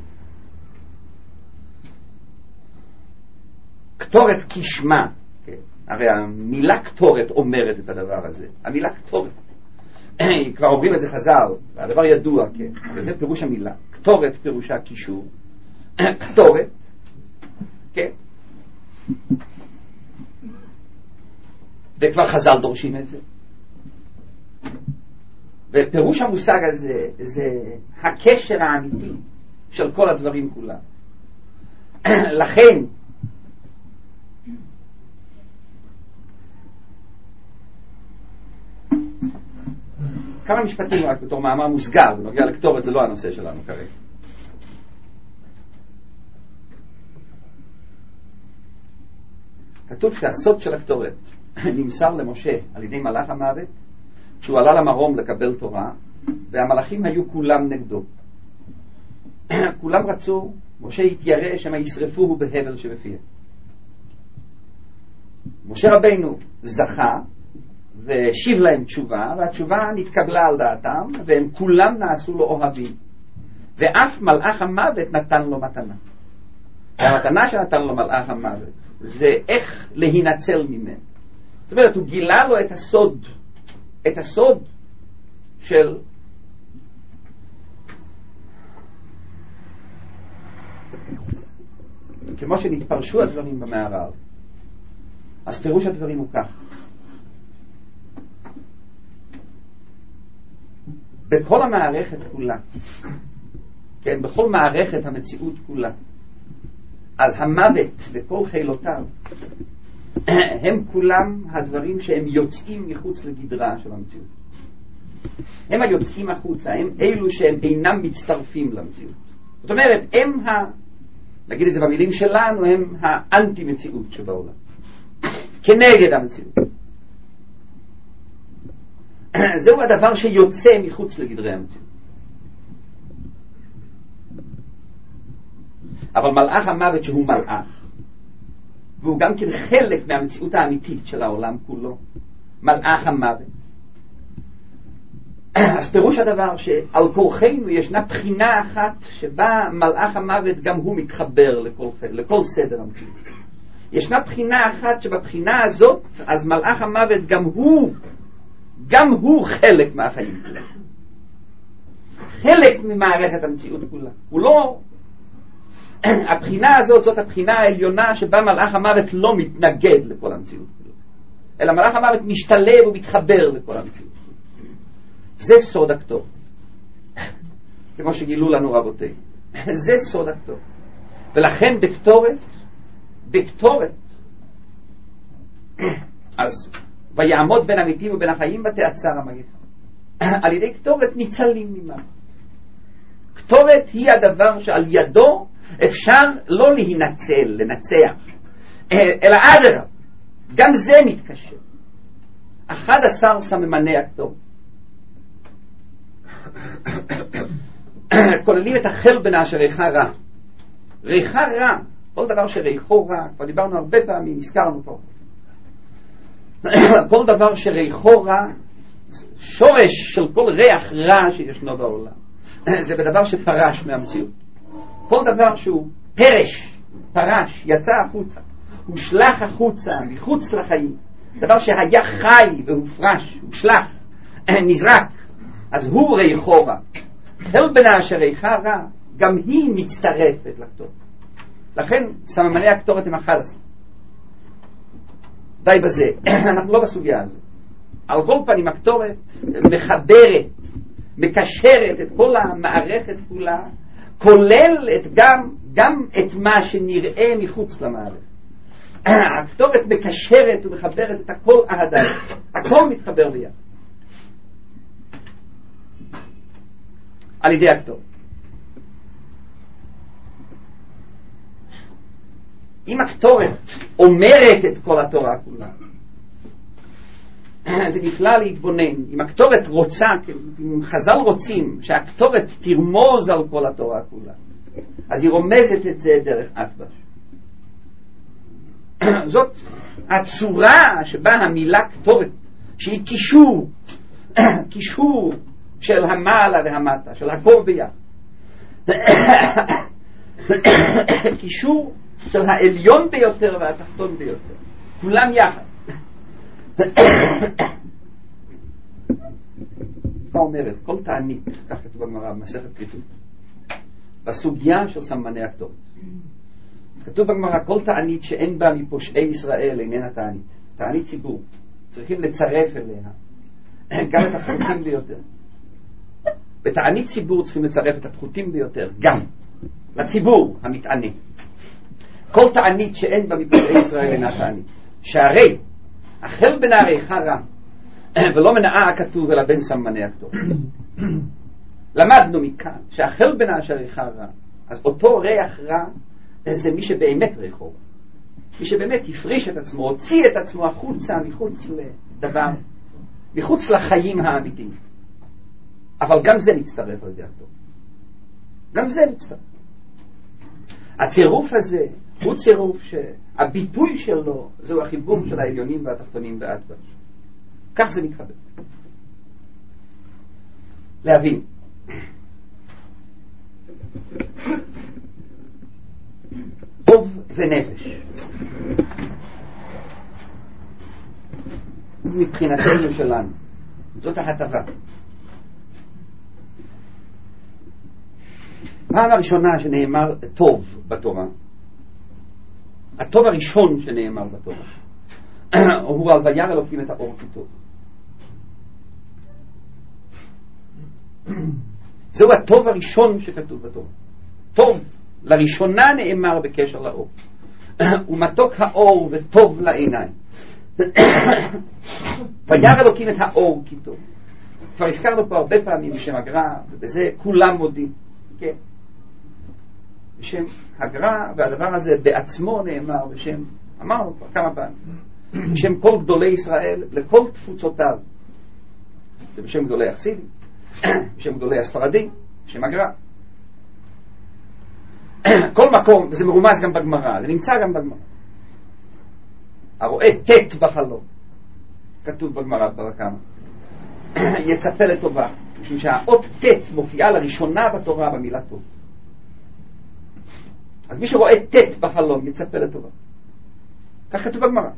קטורת כשמה, כן? הרי המילה קטורת אומרת את הדבר הזה. המילה קטורת, כבר אומרים את זה חז"ל, הדבר ידוע, כן? אבל זה פירוש המילה. קטורת פירושה קישור. קטורת, כן? וכבר חז"ל דורשים את זה. ופירוש המושג הזה זה הקשר האמיתי של כל הדברים כולם. לכן כמה משפטים רק בתור מאמר מוסגר בנוגע לקטורת, זה לא הנושא שלנו כרגע. כתוב שהסוד של הקטורת נמסר למשה על ידי מלאך המוות כשהוא עלה למרום לקבל תורה, והמלאכים היו כולם נגדו. כולם רצו, משה התיירא שמה ישרפוהו בהבל שבפיה. משה רבינו זכה ושיב להם תשובה, והתשובה נתקבלה על דעתם, והם כולם נעשו לו אוהבים. ואף מלאך המוות נתן לו מתנה. והמתנה שנתן לו מלאך המוות זה איך להינצל ממנו. זאת אומרת, הוא גילה לו את הסוד של כמו שנתפרשו הדברים במערב, אז פירוש הדברים הוא כך: בכל המערכת כולה, כן, בכל מערכת המציאות כולה, אז המוות וכל חילותיו הם כולם הדברים שהם יוצאים מחוץ לגדרה של המציאות. הם היוצאים החוצה, הם אלו שהם אינם מצטרפים למציאות. זאת אומרת, נגיד את זה במילים שלנו, הם האנטי מציאות שבעולם, כנגד המציאות. זהו הדבר שיוצא מחוץ לגדרי המציאות. אבל מלאך המוות שהוא מלאך, והוא גם כן חלק מהמציאות האמיתית של העולם כולו, מלאך המוות. אז פירוש הדבר שעל כורחנו ישנה בחינה אחת שבה מלאך המוות גם הוא מתחבר לכל סדר המציאות. ישנה בחינה אחת שבבחינה הזאת אז מלאך המוות גם הוא חלק מהחיים כולה, חלק ממערכת המציאות כולה. הוא לא, הבחינה הזאת זאת הבחינה העליונה שבה מלאך המוות לא מתנגד לכל המציאות כולה, אלא מלאך המוות משתלב ומתחבר לכל המציאות. זה סוד הקטורת, כמו שגילו לנו רבותינו. זה סוד הקטורת. ולכן בקטורת אז ויעמוד בין המתים ובין החיים ותעצר המגפה. על ידי קטורת ניצלים ממנו. קטורת היא הדבר שעל ידו אפשר לא לנצח, אלא אדרבה, גם זה מתקשר. 11 סממני הקטורת כוללים את החלבנה שריחה רע. ריחה רע, כל דבר שריחו רע, כבר דיברנו הרבה פעמים, הזכרנו פה. כל דבר שריחו רע, שורש של כל ריח רע שישנו בעולם, זה בדבר שפרש מהמציאות. כל דבר שהוא פרש, יצא החוצה, הושלח החוצה, מחוץ לחיים, דבר שהיה חי והופרש, הושלח, נזרק, אז הוא ריחו רע. חלבנה שריחה רע, גם היא מצטרפת לכתורת. לכן סממני הכתורת הם 11. די בזה, אנחנו לא בסוגיה הזו. על כל פנים הכתורת מחברת, מקשרת את כל המערכת כולה, כולל גם את מה שנראה מחוץ למערכת. הכתובת מקשרת ומחברת את הכל ההדאי, הכל מתחבר ביחד על ידי הכתובת. אם הכתובת אומרת את כל התורה כולה, זה נפלא להתבונן. אם הכתובת רוצה, אם חז"ל רוצים שהכתובת תרמוז על כל התורה כולה, אז היא רומזת את זה דרך אטבש. זאת הצורה שבה המילה כתובת, שהיא קישור של המעלה והמטה, של הכל ביחד. קישור של העליון ביותר והתחתון ביותר, כולם יחד. מה אומרת? כל תענית, כך כתוב בגמרא במסכת כריתות, בסוגיה של סממני הכתובת. כתוב בגמרא, כל תענית שאין בה מפושעי ישראל איננה תענית. תענית ציבור. צריכים לצרף אליה גם את הפחותים ביותר. בתענית ציבור צריכים לצרף את הפחותים ביותר, גם לציבור המתענה. כל תענית שאין בה מפושעי ישראל אינה תענית. שהרי החל בנעריך רע, ולא מנעה הכתוב אלא בין סממני הכתובת. למדנו מכאן שהחל בנעריך רע, אז אותו ריח רע זה מי שבאמת ריחו, מי שבאמת הפריש את עצמו, הוציא את עצמו החוצה, מחוץ לדבר, מחוץ לחיים האמיתיים. אבל גם זה מצטרף על ידי הכתובת. גם זה מצטרף. הצירוף הזה הוא צירוף שהביטוי שלו זהו החיבור של העליונים והתחתונים באטבש. כך זה מתחבר. להבין. טוב ונפש. מבחינתנו שלנו. זאת ההטבה. פעם הראשונה שנאמר טוב בתורה, הטוב הראשון שנאמר בתורה, הוא על וירא אלוקים את האור כי טוב. זהו הטוב הראשון שכתוב בתורה. טוב לראשונה נאמר בקשר לאור. ומתוק האור וטוב לעיניים. וירא אלוקים את האור כי טוב. כבר הזכרנו פה הרבה פעמים בשם הגר"א, ובזה כולם מודים. כן. בשם הגר"א, והדבר הזה בעצמו נאמר בשם, אמרנו כבר כמה פעמים, בשם כל גדולי ישראל לכל תפוצותיו. זה בשם גדולי החסידים, בשם גדולי הספרדים, בשם הגר"א. כל מקום, וזה מרומז גם בגמרא, זה נמצא גם בגמרא. הרואה תת בחלום, כתוב בגמרא בבא קמא, יצפה לטובה, משום שהאות תת מופיעה לראשונה בתורה במילה טוב. אז מי שרואה תת בחלום יצפה לטובה. כך כתוב בגמרא.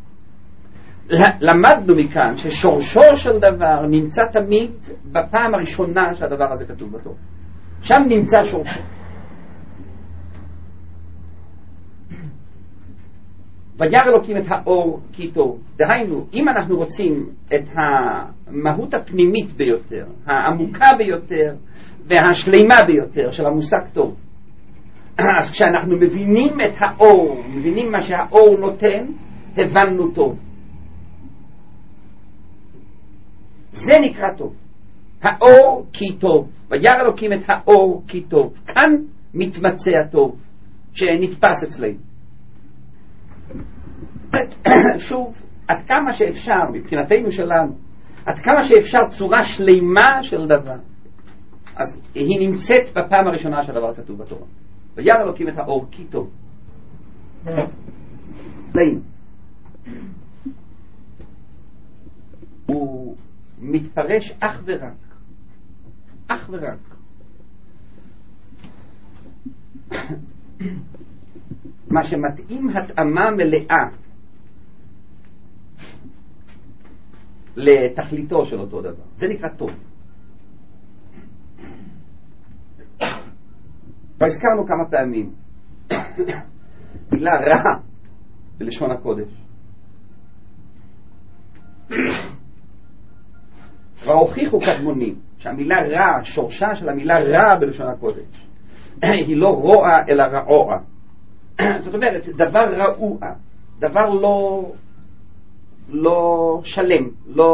למדנו מכאן ששורשו של דבר נמצא תמיד בפעם הראשונה שהדבר הזה כתוב בתורה. שם נמצא שורשו. וירא אלוקים את האור כי טוב. דהיינו, אם אנחנו רוצים את המהות הפנימית ביותר, העמוקה ביותר והשלימה ביותר של המושג טוב, אז כשאנחנו מבינים את האור, מבינים מה שהאור נותן, הבנו טוב. זה נקרא טוב. האור כי טוב. וירא אלוקים את האור כי טוב. כאן מתמצא הטוב שנתפס אצלנו. שוב, עד כמה שאפשר מבחינתנו שלנו, עד כמה שאפשר צורה שלימה של דבר, אז היא נמצאת בפעם הראשונה שהדבר כתוב בתורה. וירא אלוקים את האור כי טוב. לין. הוא מתפרש אך ורק מה שמתאים התאמה מלאה לתכליתו של אותו דבר. זה נקרא טוב. כבר הזכרנו כמה פעמים מילה רע בלשון הקודש. כבר הוכיחו קדמונים שהמילה רע, שורשה של המילה רע בלשון הקודש היא לא רוע אלא רעוע. זאת אומרת, דבר רעוע, דבר לא שלם,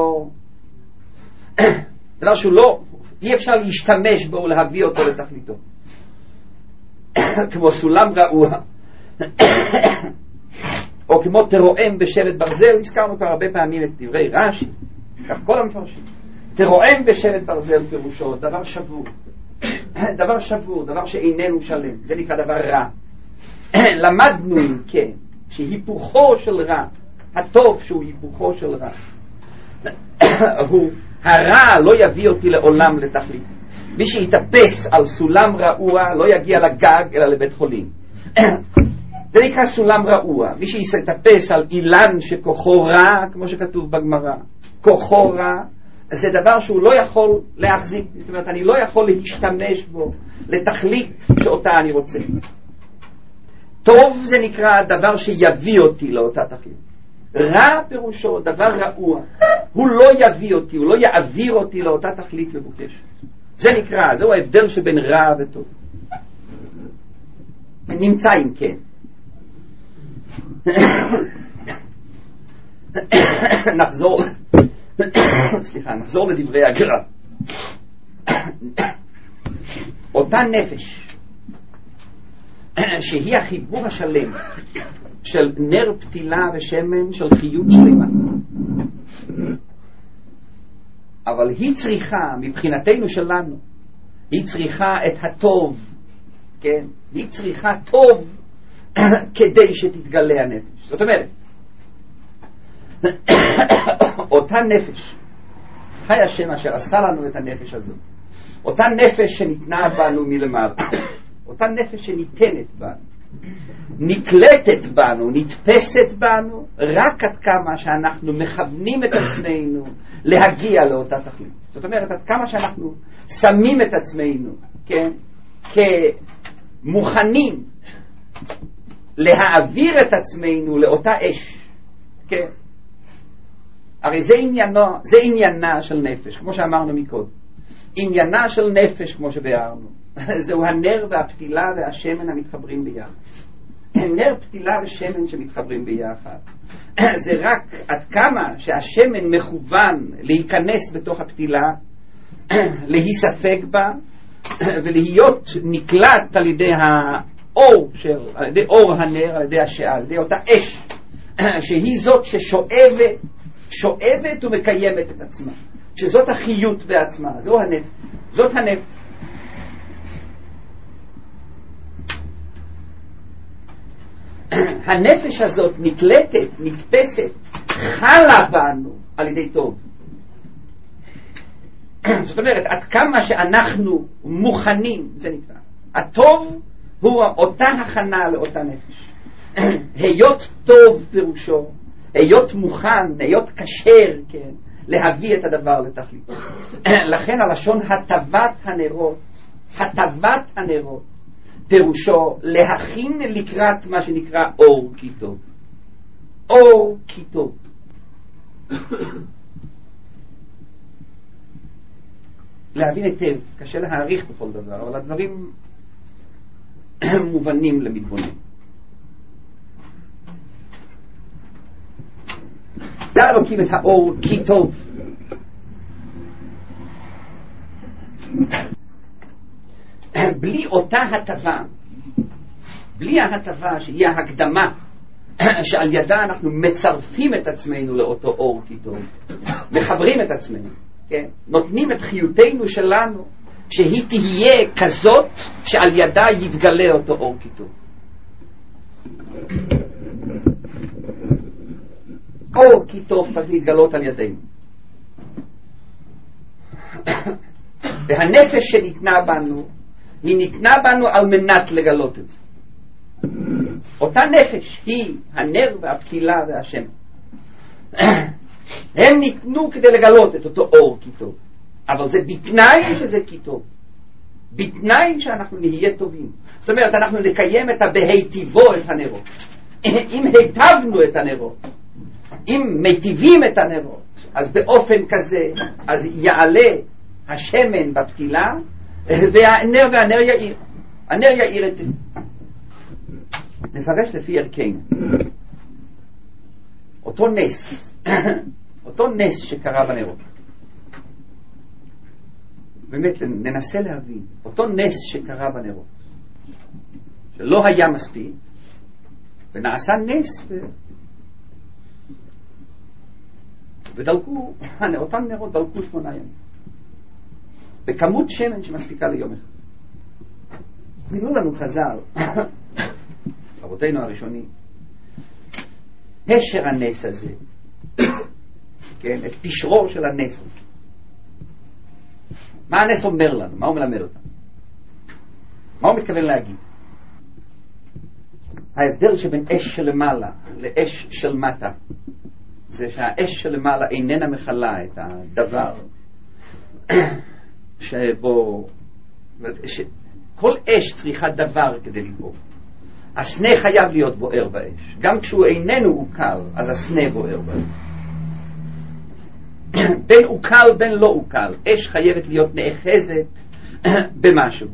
דבר שהוא לא, אי אפשר להשתמש בו ולהביא אותו לתכליתו. כמו סולם רעוע או כמו תרועם בשלט ברזל. הזכרנו כבר הרבה פעמים את דברי רש"י, כך כל המפרשים. תרועם בשלט ברזל פירושו דבר שבור, דבר שבור, דבר שאיננו שלם, זה נקרא דבר רע. למדנו אם כן שהיפוכו של רע, הטוב שהוא היפוכו של רע, הוא הרע לא יביא אותי לעולם לתכלית. מי שיתאפס על סולם רעוע לא יגיע לגג אלא לבית חולים. זה נקרא סולם רעוע. מי שיתאפס על אילן שכוחו רע, כמו שכתוב בגמרא, כוחו רע, זה דבר שהוא לא יכול להחזיק. זאת אומרת, אני לא יכול להשתמש בו לתכלית שאותה אני רוצה. טוב זה נקרא דבר שיביא אותי לאותה תכלית. רע פירושו דבר רעוע, הוא לא יביא אותי, הוא לא יעביר אותי לאותה תכלית מבוקשת. זה נקרא, זהו ההבדל שבין רע וטוב. נמצא אם כן. נחזור לדברי הגר"א. אותה נפש שהיא החיבור השלם של נר פתילה ושמן של חיות שלמה, אבל היא צריכה, מבחינתנו שלנו, היא צריכה את הטוב, כן? היא צריכה טוב כדי שתתגלה הנפש. זאת אומרת, אותה נפש, חי השם אשר עשה לנו את הנפש הזאת, אותה נפש שניתנה בנו מלמעלה, אותה נפש שניתנת בנו, נקלטת בנו, נתפסת בנו, רק עד כמה שאנחנו מכוונים את עצמנו להגיע לאותה תכלית. זאת אומרת, עד כמה שאנחנו שמים את עצמנו, כן, כמוכנים להעביר את עצמנו לאותה אש, כן. הרי זה עניינה של נפש, כמו שאמרנו מקודם. עניינה של נפש, כמו שבארנו, זהו הנר והפתילה והשמן המתחברים ביחד. נר, פתילה ושמן שמתחברים ביחד. זה רק עד כמה שהשמן מכוון להיכנס בתוך הפתילה, להיספק בה, ולהיות נקלט על ידי האור, על ידי אור הנר, על ידי השעה, על ידי אותה אש, שהיא זאת ששואבת ומקיימת את עצמה, שזאת החיות בעצמה, זו הנפש, זאת הנפש. הנפש הזאת נקלטת, נתפסת, חלה בנו על ידי טוב. זאת אומרת, עד כמה שאנחנו מוכנים, זה נקרא, הטוב הוא אותה הכנה לאותה נפש. היות טוב פירושו, היות מוכן, היות כשר, כן, להביא את הדבר לתכלית. לכן הלשון הטבת הנרות, פירושו להכין לקראת מה שנקרא אור כי טוב. אור כי טוב. להבין היטב, קשה להעריך בכל דבר, אבל הדברים מובנים למתבונן. דה אלוקים את האור כי טוב. בלי אותה הטבה, בלי ההטבה שהיא ההקדמה שעל ידה אנחנו מצרפים את עצמנו לאותו אור כי טוב, מחברים את עצמנו, כן? נותנים את חיותנו שלנו שהיא תהיה כזאת שעל ידה יתגלה אותו אור כי טוב. אור כי טוב צריך להתגלות על ידינו. והנפש שניתנה בנו, היא ניתנה בנו על מנת לגלות את זה. אותה נפש היא הנר והפתילה והשם. הם ניתנו כדי לגלות את אותו אור כי טוב. אבל זה בתנאי שזה כי טוב. בתנאי שאנחנו נהיה טובים. זאת אומרת, אנחנו נקיים את בהיטיבו את הנרות. אם היטבנו את הנרות, אם מיטיבים את הנרות, אז באופן כזה, אז יעלה השמן בפתילה, והנר יאיר. הנר יאיר את זה. נפרש לפי ערכנו. אותו נס שקרה בנרות. באמת ננסה להבין, אותו נס שקרה בנרות, שלא היה מספיק, ונעשה נס, ודלקו, אותם נרות דלקו 8 ימים, בכמות שמן שמספיקה ליום אחד. דינו לנו חז"ל, רבותינו הראשונים, פשר הנס הזה, כן, את פשרו של הנס הזה. מה הנס אומר לנו? מה הוא מלמד אותנו? מה הוא מתכוון להגיד? ההבדל שבין אש שלמעלה לאש של מטה זה שהאש שלמעלה איננה מכלה את הדבר שבו כל אש צריכה דבר כדי לבוא. הסנה חייב להיות בוער באש. גם כשהוא איננו אוקל, אז הסנה בוער באש. בין אוקל בין לא אוקל, אש חייבת להיות נאחזת במשהו.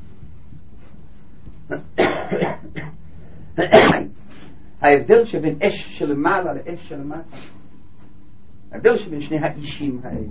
ההבדל שבין אש שלמעלה לאש שלמטה, ההבדל שבין שני האישים האלה,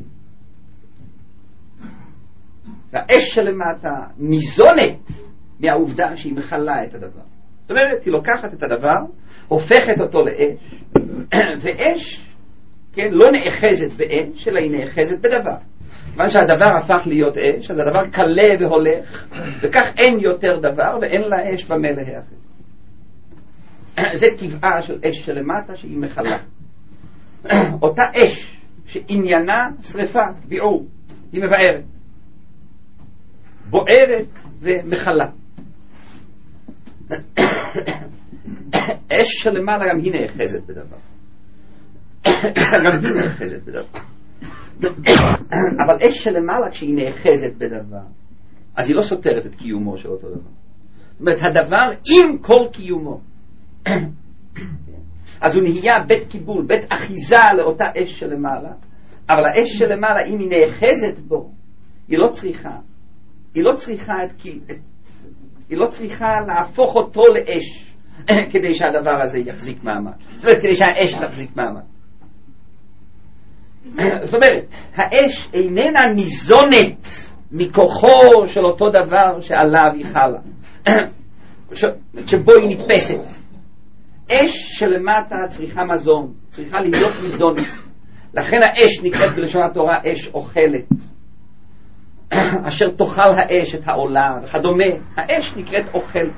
והאש שלמטה ניזונת מהעובדה שהיא מחלה את הדבר. זאת אומרת, היא לוקחת את הדבר, הופכת אותו לאש, ואש, כן, לא נאחזת באש, אלא היא נאחזת בדבר. כיוון שהדבר הפך להיות אש, אז הדבר קלה והולך, וכך אין יותר דבר, ואין לה אש במה להיאחז. זה טבעה של אש שלמטה שהיא מחלה. אותה אש שעניינה שריפה, ביעור, היא מבארת, בוערת ומחלה. אש שלמעלה גם היא נאחזת בדבר. גם היא נאחזת בדבר. אבל אש שלמעלה כשהיא נאחזת בדבר, אז היא לא סותרת את קיומו של אותו דבר. זאת אומרת, הדבר עם כל קיומו, אז הוא נהיה בית קיבול, בית אחיזה לאותה אש שלמעלה. אבל האש שלמעלה, אם היא נאחזת בו, היא לא צריכה להפוך אותו לאש כדי שהדבר הזה יחזיק מעמד. זאת אומרת, כדי שהאש תחזיק מעמד. זאת אומרת, האש איננה ניזונת מכוחו של אותו דבר שעליו היא חלה, שבו היא נתפסת. אש שלמטה צריכה מזון, צריכה להיות ניזונת. לכן האש נקראת בלשון התורה אש אוכלת, אשר תאכל האש את העולה וכדומה. האש נקראת אוכל.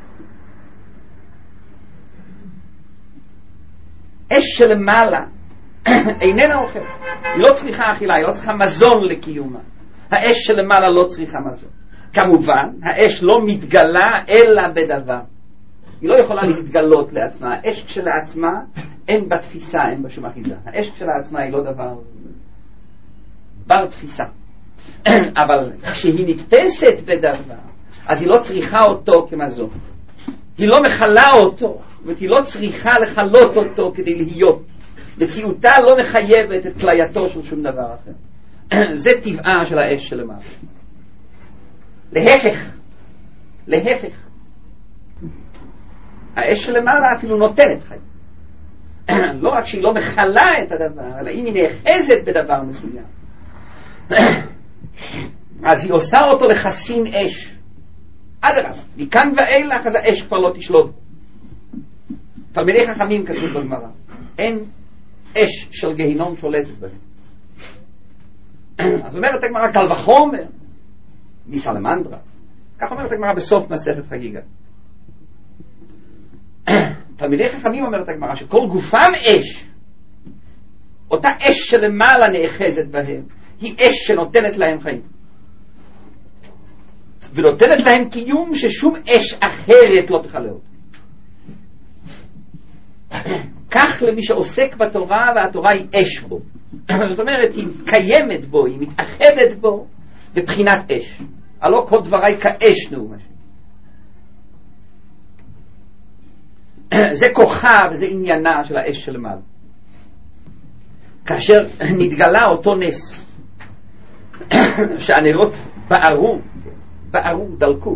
אש שלמעלה איננה אוכל, היא לא צריכה אכילה, היא לא צריכה מזון לקיומה. האש שלמעלה לא צריכה מזון. כמובן, האש לא מתגלה אלא בדבר. היא לא יכולה להתגלות לעצמה. האש כשלעצמה אין בה תפיסה, אין בה שום אחיזה. האש כשלעצמה היא לא דבר בר תפיסה. אבל כשהיא נתפסת בדבר, אז היא לא צריכה אותו כמזון. היא לא מחלה אותו, היא לא צריכה לחלות אותו כדי להיות. מציאותה לא מחייבת את תלייתו של שום דבר אחר. זה טבעה של האש שלמעלה. להפך. האש שלמעלה אפילו נותנת חיים. לא רק שהיא לא מחלה את הדבר, אלא אם היא נאחזת בדבר מסוים, אז היא עושה אותו לחסין אש. אדרבה, מכאן ואילך אז האש כבר לא תשלוט. תלמידי חכמים כתוב בגמרא, אין אש של גיהינום שולטת בהם. אז אומרת הגמרא, קל וחומר מסלמנדרה. כך אומרת הגמרא בסוף מסכת חגיגה. תלמידי חכמים אומרת הגמרא שכל גופם אש, אותה אש שלמעלה נאחזת בהם, היא אש שנותנת להם חיים ונותנת להם קיום ששום אש אחרת לא תחלה אותו. כך למי שעוסק בתורה, והתורה היא אש בו. זאת אומרת, היא קיימת בו, היא מתאחדת בו בבחינת אש. הלא כל דברי כאש נאום השם. זה כוחה וזה עניינה של האש שלמעלה. כאשר נתגלה אותו נס שהנרות בערו, דלקו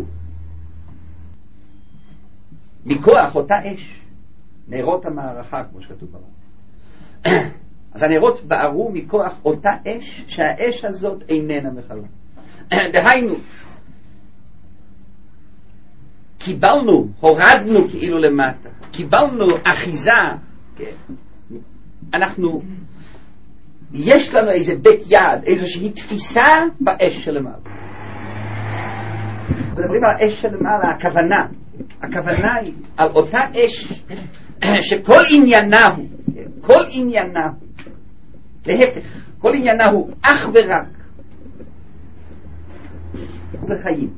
מכוח אותה אש, נרות המערכה כמו שכתוב ברור. אז הנרות בערו מכוח אותה אש, שהאש הזאת איננה מחלה. דהיינו, קיבלנו, הורדנו כאילו למטה, קיבלנו אחיזה, אנחנו, יש לנו איזה בית יד, איזושהי תפיסה באש שלמעלה. מדברים על אש שלמעלה, הכוונה היא על אותה אש שכל עניינה הוא, להפך, כל עניינה הוא אך ורק זה חיים.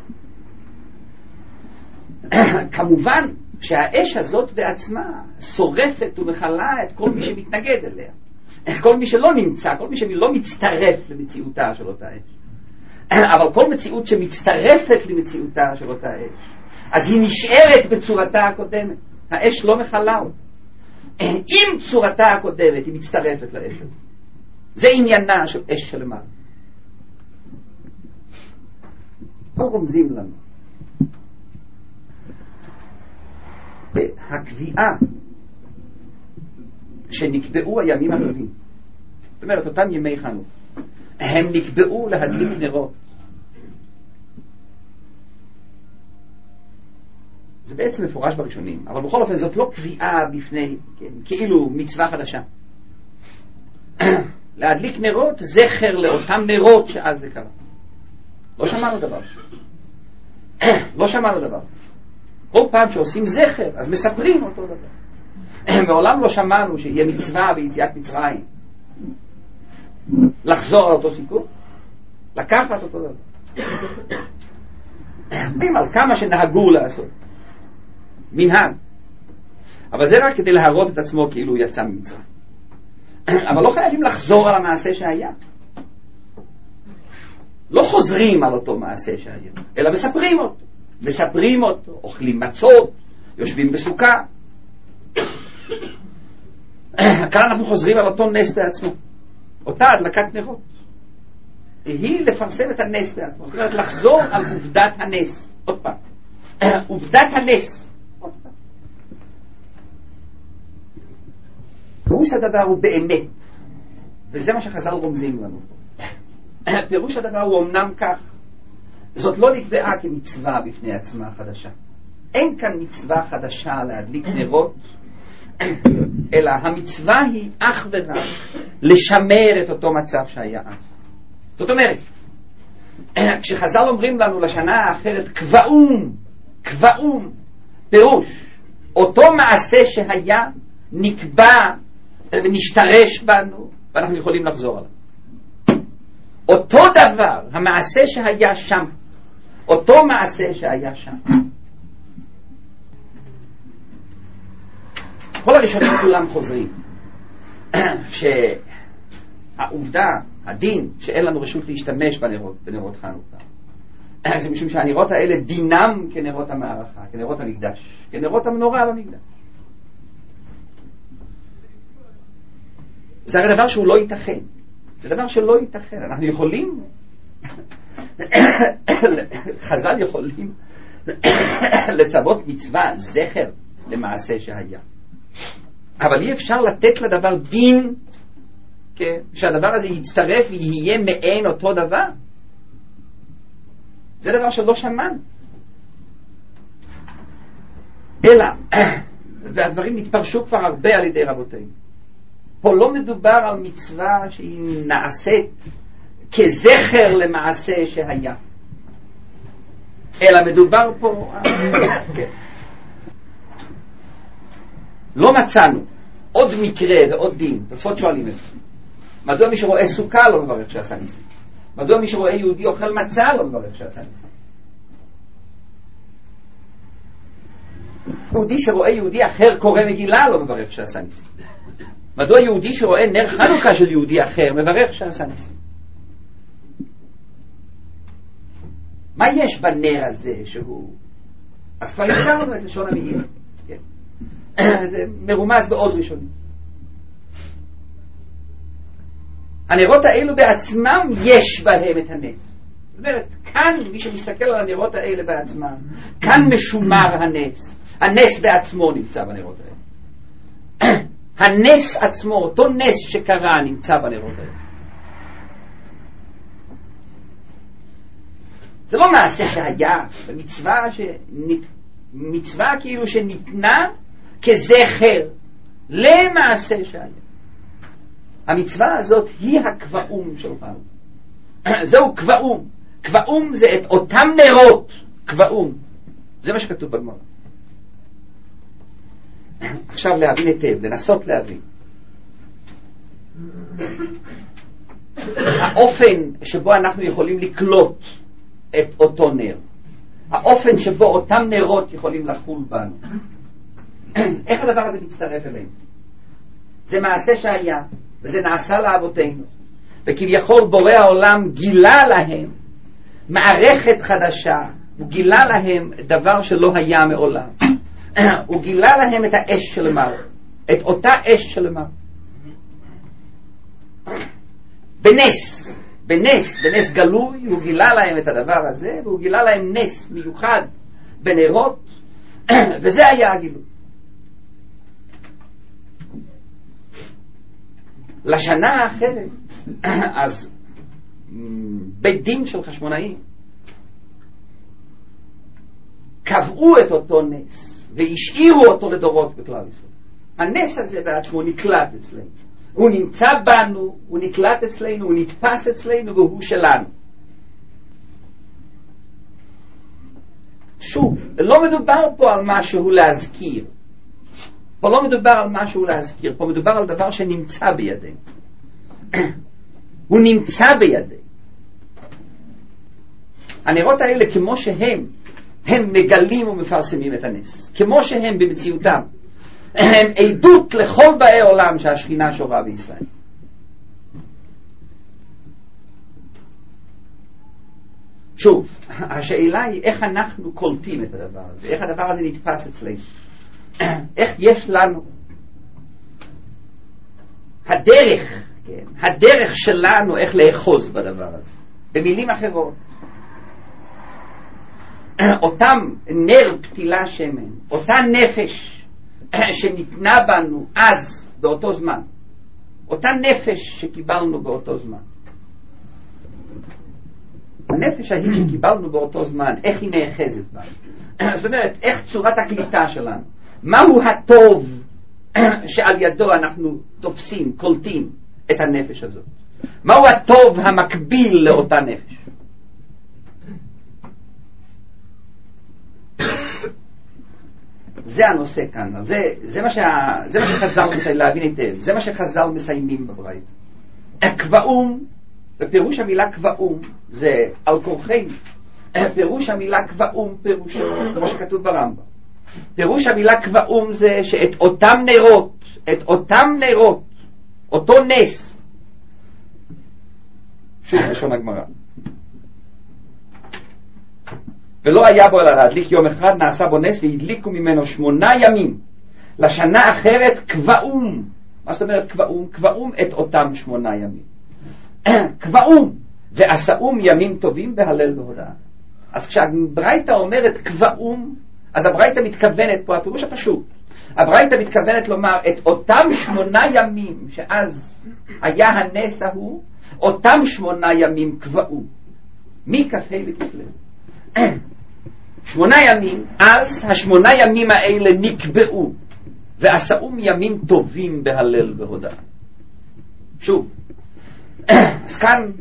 כמובן שהאש הזאת בעצמה שורפת ומחלה את כל מי שמתנגד אליה, כל מי שלא נמצא, כל מי שלא מצטרף למציאותה של אותה אש. אבל כל מציאות שמצטרפת למציאותה של אותה אש, אז היא נשארת בצורתה הקודמת. האש לא מחלה אותה. עם צורתה הקודמת היא מצטרפת לאש הזאת. זה עניינה של אש שלמעלה. לא רומזים לנו בהקביעה שנקבעו הימים הטובים, זאת אומרת אותם ימי חנוכה, הם נקבעו להדליק נרות. זה בעצם מפורש בראשונים, אבל בכל אופן זאת לא קביעה בפני, כאילו מצווה חדשה. להדליק נרות זכר לאותם נרות שאז זה קרה. לא שמענו דבר. כל פעם שעושים זכר אז מספרים אותו דבר. מעולם לא שמענו שיהיה מצווה ביציאת מצרים לחזור על אותו סיפור, לקחת אותו דבר. על כמה שנהגו לעשות מנהג, אבל זה רק כדי להראות את עצמו כאילו הוא יצא ממצרים. אבל לא חייבים לחזור על המעשה שהיה, לא חוזרים על אותו מעשה שהיה, אלא מספרים אותו, אוכלים מצות, יושבים בסוכה. כאן אנחנו חוזרים על אותו נס בעצמו, אותה הדלקת נרות היא לפרסם את הנס בעצמו, זאת אומרת לחזור על עובדת הנס. עוד פעם, עובדת הנס, פירוש הדבר הוא באמת, וזה מה שחז"ל רומזים לנו. פירוש הדבר הוא אמנם כך, זאת לא נקבעה כמצווה בפני עצמה חדשה. אין כאן מצווה חדשה להדליק נרות, אלא המצווה היא אך ורק לשמר את אותו מצב שהיה אז. זאת אומרת, כשחז"ל אומרים לנו לשנה האחרת קבעום, פירוש אותו מעשה שהיה נקבע ונשתרש בנו ואנחנו יכולים לחזור עליו. אותו דבר, המעשה שהיה שם, אותו מעשה שהיה שם. כל הראשונים כולם חוזרים שהעובדה, הדין, שאין לנו רשות להשתמש בנרות חנוכה, זה משום שהנרות האלה דינם כנרות המערכה, כנרות המקדש, כנרות המנורה במקדש. זה הרי דבר שהוא לא ייתכן, זה דבר שלא ייתכן. אנחנו יכולים חז"ל יכולים לצוות מצווה זכר למעשה שהיה, אבל אי אפשר לתת לדבר דין, שהדבר הזה יצטרף ויהיה מעין אותו דבר. זה דבר שלא שמענו, אלא והדברים נתפרשו כבר הרבה על ידי רבותינו. פה לא מדובר על מצווה שהיא נעשית כזכר למעשה שהיה, אלא מדובר פה לא מצאנו עוד מקרה ועוד דין. תוספות שואלים את זה, מדוע מי שרואה סוכה לא מברך שעשה ניסים? מדוע מי שרואה יהודי אוכל מצה לא מברך שעשה ניסים? יהודי שרואה יהודי אחר קורא מגילה לא מברך שעשה ניסים? מדוע יהודי שרואה נר חנוכה של יהודי אחר מברך שעשה ניסים? מה יש בנר הזה שהוא... אז כבר הזכרנו את לשון המעיל. זה מרומז בעוד ראשונים. הנרות האלו בעצמם יש בהם את הנס. זאת אומרת, כאן מי שמסתכל על הנרות האלה בעצמם, כאן משומר הנס. הנס בעצמו נמצא בנרות האלה. הנס עצמו, אותו נס שקרה, נמצא בנרות האלה. זה לא מעשה שהיה, מצווה כאילו שניתנה כזכר למעשה שהיה. המצווה הזאת היא הקבעום שלך. זהו קבעום. קבעום זה את אותם נרות. קבעום. זה מה שכתוב בגמרא. עכשיו להבין היטב, לנסות להבין. האופן שבו אנחנו יכולים לקלוט את אותו נר. האופן שבו אותם נרות יכולים לחול בנו. איך הדבר הזה מצטרף אלינו? זה מעשה שהיה, וזה נעשה לאבותינו. וכביכול בורא העולם גילה להם מערכת חדשה. הוא גילה להם דבר שלא היה מעולם. הוא גילה להם את האש שלמעלה. את אותה אש שלמעלה. בנס גלוי הוא גילה להם את הדבר הזה, והוא גילה להם נס מיוחד בנרות, וזה היה הגילוי. לשנה האחרת, אז בית דין של חשמונאים קבעו את אותו נס והשאירו אותו לדורות בכלל ישראל. הנס הזה בעצמו נקלט אצלנו, הוא נמצא בנו, הוא נקלט אצלנו, הוא נתפס אצלנו והוא שלנו. שוב, לא מדובר פה על משהו להזכיר. פה לא מדובר על משהו להזכיר, פה מדובר על דבר שנמצא בידינו. הוא נמצא בידינו. הנרות האלה כמו שהם, הם מגלים ומפרסמים את הנס. כמו שהם במציאותם. הם עדות לכל באי עולם שהשכינה שורה בישראל. שוב, השאלה היא איך אנחנו קולטים את הדבר הזה, איך הדבר הזה נתפס אצלנו, איך יש לנו הדרך שלנו איך לאחוז בדבר הזה. במילים אחרות, אותם נר פתילה שמן, אותה נפש שניתנה בנו אז באותו זמן, אותה נפש שקיבלנו באותו זמן, הנפש ההיא שקיבלנו באותו זמן, איך היא נאחזת בנו? זאת אומרת, איך צורת הקליטה שלנו, מהו הטוב שעל ידו אנחנו תופסים, קולטים את הנפש הזאת, מהו הטוב המקביל לאותה נפש. זה הנושא כאן, זה מה שחז"ל מסיימים להבין היטב, זה מה שחז"ל מסיימים בברייתא. קבעום, ופירוש המילה קבעום זה על כורחנו. פירוש המילה קבעום פירושו, כמו שכתוב ברמב"ם, פירוש המילה קבעום זה שאת אותם נרות, אותו נס, שוב לשון הגמרא, ולא היה בו אלא להדליק יום אחד, נעשה בו נס והדליקו ממנו 8 ימים. לשנה אחרת קבעום. מה זאת אומרת קבעום? קבעום את אותם 8 ימים. קבעום ועשאום ימים טובים בהלל והודאה. אז כשהברייתא אומרת קבעום, אז הברייתא מתכוונת פה, הפירוש הפשוט, הברייתא מתכוונת לומר את אותם 8 ימים שאז היה הנס ההוא, אותם 8 ימים קבעו מכ"ה בכסלו 8 ימים, אז 8 ימים האלה נקבעו ועשאום ימים טובים בהלל והודאה. שוב, אז כאן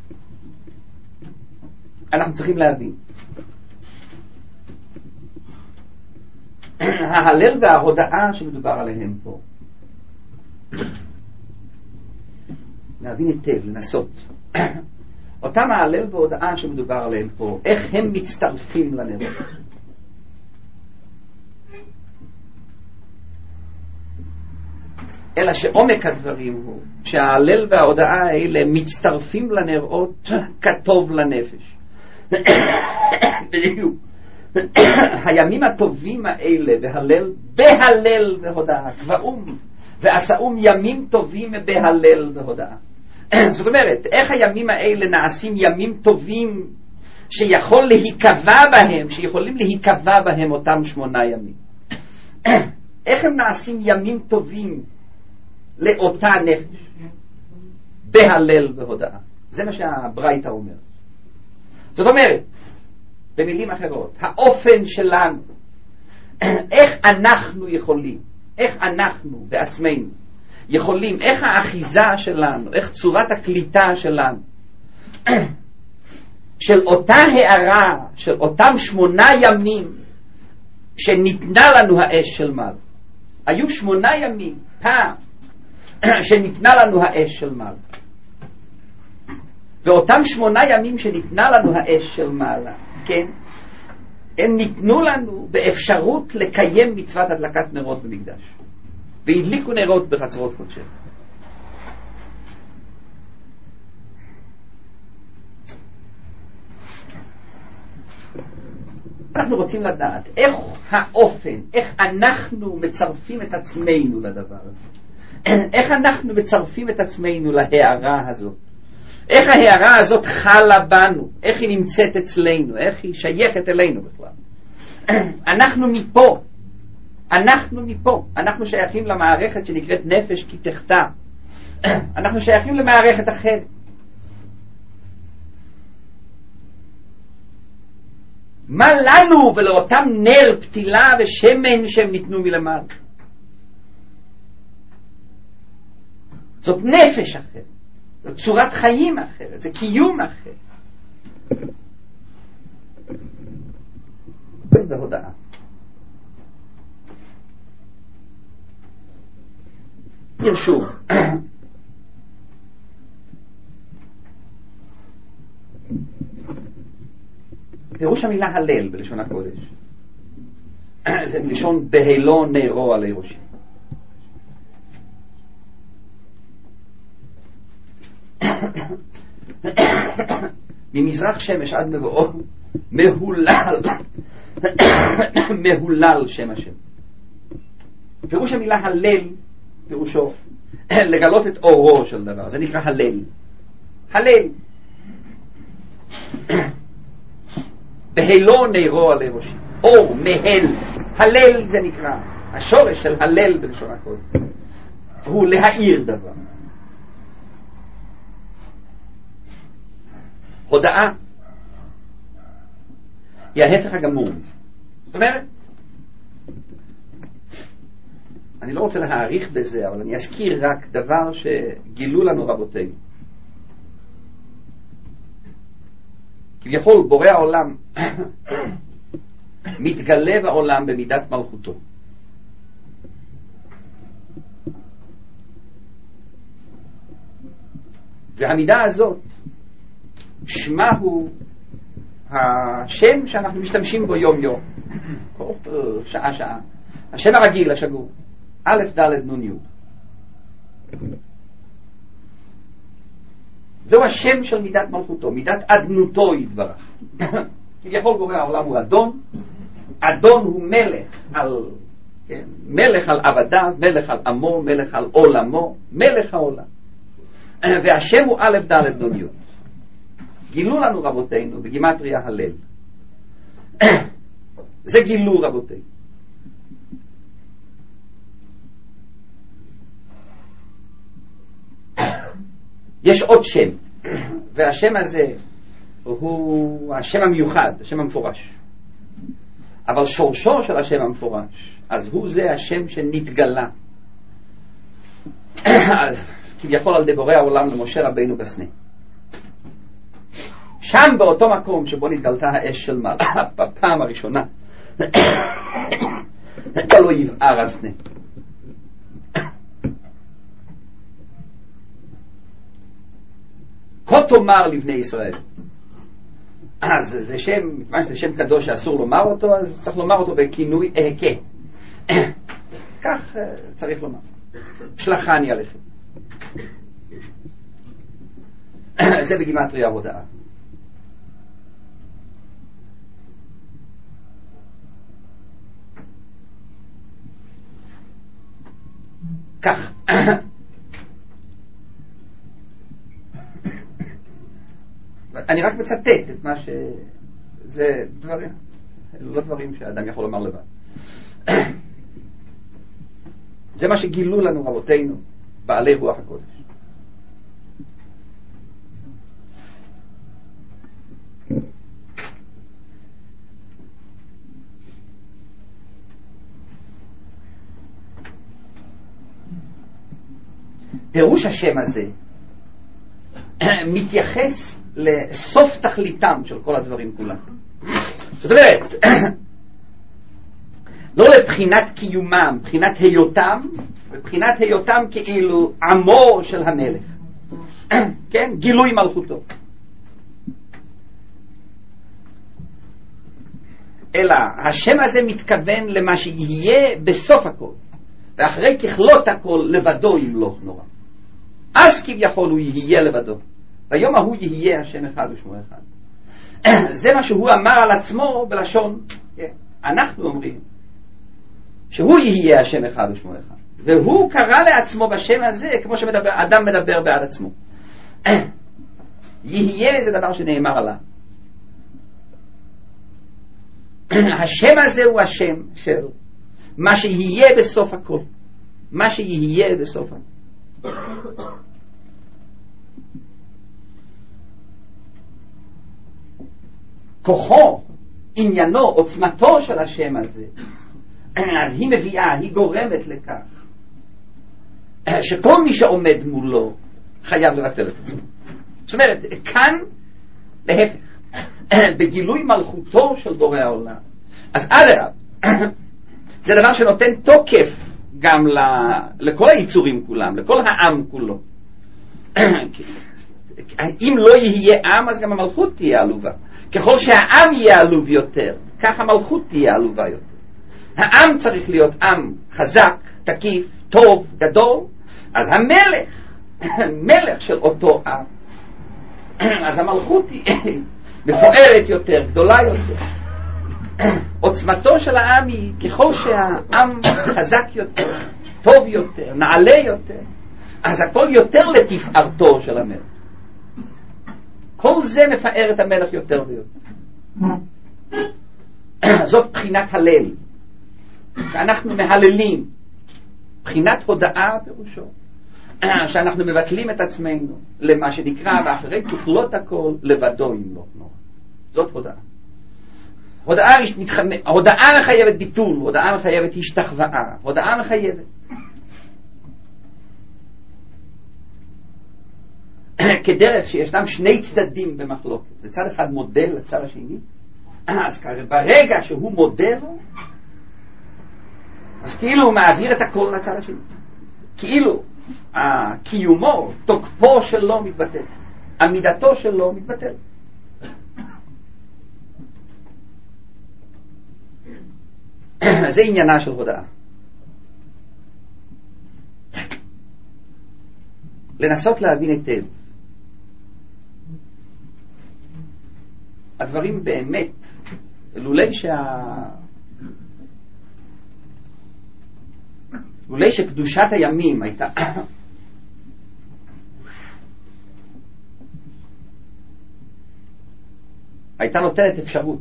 אנחנו צריכים להבין, ההלל וההודאה שמדובר עליהם פה, להבין היטב, לנסות אותם ההלל וההודאה שמדובר עליהם פה, איך הם מצטרפים לנרות. אלא שעומק הדברים הוא שההלל וההודאה האלה מצטרפים לנרות כטוב לנפש. בדיוק. הימים הטובים האלה בהלל והודאה, קבעום ועשאום ימים טובים בהלל והודאה. זאת אומרת, איך הימים האלה נעשים ימים טובים שיכולים להיקבע בהם אותם 8 ימים? איך הם נעשים ימים טובים לאותה נפש? בהלל והודאה. זה מה שהברייתא אומר. זאת אומרת, במילים אחרות, האופן שלנו, איך אנחנו יכולים, איך אנחנו בעצמנו יכולים, איך האחיזה שלנו, איך צורת הקליטה שלנו של אותה הערה, של אותם 8 ימים שניתנה לנו האש של מעלה. היו 8 ימים פעם שניתנה לנו האש של מעלה, ואותם 8 ימים שניתנה לנו האש של מעלה, כן, הם ניתנו לנו באפשרות לקיים מצוות הדלקת נרות במקדש, והדליקו נרות בחצרות קודשי. אנחנו רוצים לדעת איך האופן, איך אנחנו מצרפים את עצמנו לדבר הזה, איך אנחנו מצרפים את עצמנו להערה הזאת, איך ההערה הזאת חלה בנו, איך היא נמצאת אצלנו, איך היא שייכת אלינו בכלל. אנחנו מפה, אנחנו שייכים למערכת שנקראת נפש כי תחתה, אנחנו שייכים למערכת אחרת. מה לנו ולאותם נר פתילה ושמן שהם ניתנו מלמעלה? זאת נפש אחרת, זאת צורת חיים אחרת, זה קיום אחר. זה הודעה. שוב, פירוש המילה הלל בלשון הקודש זה מלשון בהלו נרו עלי ראשי. ממזרח שמש עד מבואו מהולל שם השם. פירוש המילה הלל פירושו לגלות את אורו של דבר, זה נקרא הלל. הלל בהלו נרו עלי ראשי, אור, מהל, הלל זה נקרא, השורש של הלל בלשון הקודש הוא להאיר דבר. הודעה היא ההפך הגמור מזה. זאת אומרת, אני לא רוצה להעריך בזה, אבל אני אזכיר רק דבר שגילו לנו רבותינו. כביכול בורא העולם מתגלה בעולם במידת מלכותו. והמידה הזאת שמה הוא השם שאנחנו משתמשים בו יום יום, שעה שעה, השם הרגיל השגור, א' ד' נ' י'. זהו השם של מידת מלכותו, מידת אדנותו יתברך. כביכול בורא העולם הוא אדון, אדון הוא מלך על, כן, מלך על עבדיו, מלך על עמו, מלך על עולמו, מלך העולם. והשם הוא א' ד' נ' י'. גילו לנו רבותינו בגימטריה הלל. זה גילו רבותינו. יש עוד שם, והשם הזה הוא השם המיוחד, השם המפורש. אבל שורשו של השם המפורש, אז הוא זה השם שנתגלה כביכול על דבורי העולם למשה רבינו בסנה. שם באותו מקום שבו נתגלתה האש של מעלה בפעם הראשונה לא יבער הסנה. כה תאמר לבני ישראל. אז זה שם, מכיוון שזה שם קדוש שאסור לומר אותו, אז צריך לומר אותו בכינוי אהקה. כך צריך לומר. שלחני עליכם. זה בגימטריה הודעה. כך. אני רק מצטט את מה זה דברים, לא דברים שאדם יכול לומר לבד. זה מה שגילו לנו רבותינו, בעלי רוח הקודש. פירוש השם הזה מתייחס לסוף תכליתם של כל הדברים כולם. זאת אומרת, לא לבחינת קיומם, בחינת היותם, ובחינת היותם כאילו עמו של המלך. כן? גילוי מלכותו. אלא השם הזה מתכוון למה שיהיה בסוף הכל, ואחרי ככלות הכל לבדו ימלוך נורא. אז כביכול הוא יהיה לבדו. ביום ההוא יהיה השם אחד ושמו אחד. זה מה שהוא אמר על עצמו בלשון. אנחנו אומרים שהוא יהיה השם אחד ושמו אחד. והוא קרא לעצמו בשם הזה כמו שאדם מדבר בעד עצמו. יהיה זה דבר שנאמר עליו. השם הזה הוא השם של מה שיהיה בסוף הכל. מה שיהיה בסוף הכל. כוחו, עניינו, עוצמתו של השם הזה, אז היא מביאה, היא גורמת לכך שכל מי שעומד מולו חייב לבטל את עצמו. זאת אומרת, כאן להפך, בגילוי מלכותו של בורא העולם, אז אדרבה, זה דבר שנותן תוקף גם לכל היצורים כולם, לכל העם כולו. אם לא יהיה עם, אז גם המלכות תהיה עלובה. ככל שהעם יהיה עלוב יותר, כך המלכות תהיה עלובה יותר. העם צריך להיות עם חזק, תקיף, טוב, גדול, אז המלך, מלך של אותו עם, אז המלכות היא מפוארת יותר, גדולה יותר. עוצמתו של העם היא ככל שהעם חזק יותר, טוב יותר, נעלה יותר, אז הכל יותר לתפארתו של המלך. כל זה מפאר את המלך יותר ויותר. זאת בחינת הלל, שאנחנו מהללים. בחינת הודאה פירושו שאנחנו מבטלים את עצמנו למה שנקרא ואחרי ככלות הכל לבדו ימלוך נורא. זאת הודאה. הודאה מחייבת ביטול, הודאה מחייבת השתחוואה, הודאה מחייבת. כדרך שישנם שני צדדים במחלוקת, לצד אחד מודל לצד השני, אז ברגע שהוא מודל, אז כאילו הוא מעביר את הכל לצד השני. כאילו קיומו, תוקפו שלו מתבטל, עמידתו שלו מתבטל. זה עניינה של הודאה. לנסות להבין היטב. הדברים באמת, לולי שקדושת הימים הייתה נותנת אפשרות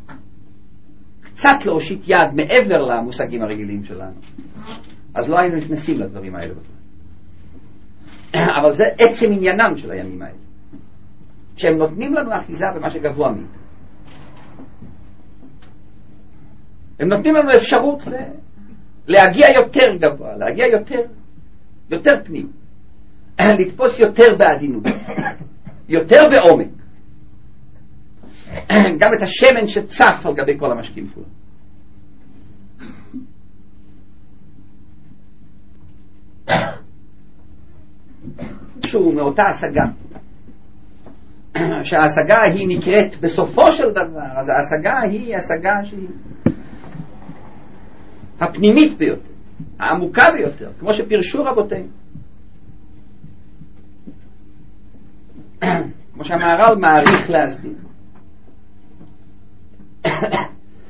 קצת להושיט יד מעבר למושגים הרגילים שלנו, אז לא היינו נכנסים לדברים האלה. אבל זה עצם עניינם של הימים האלה, שהם נותנים לנו אחיזה במה שגבוה מאיתנו. הם נותנים לנו אפשרות להגיע יותר גבוה, להגיע יותר פנים, לתפוס יותר בעדינות, יותר בעומק, גם את השמן שצף על גבי כל המשקים כולם. שהוא מאותה השגה, שההשגה היא נקראת בסופו של דבר, אז ההשגה היא השגה שהיא הפנימית ביותר, העמוקה ביותר, כמו שפרשו רבותינו, כמו שהמהר"ל מעריך להסביר.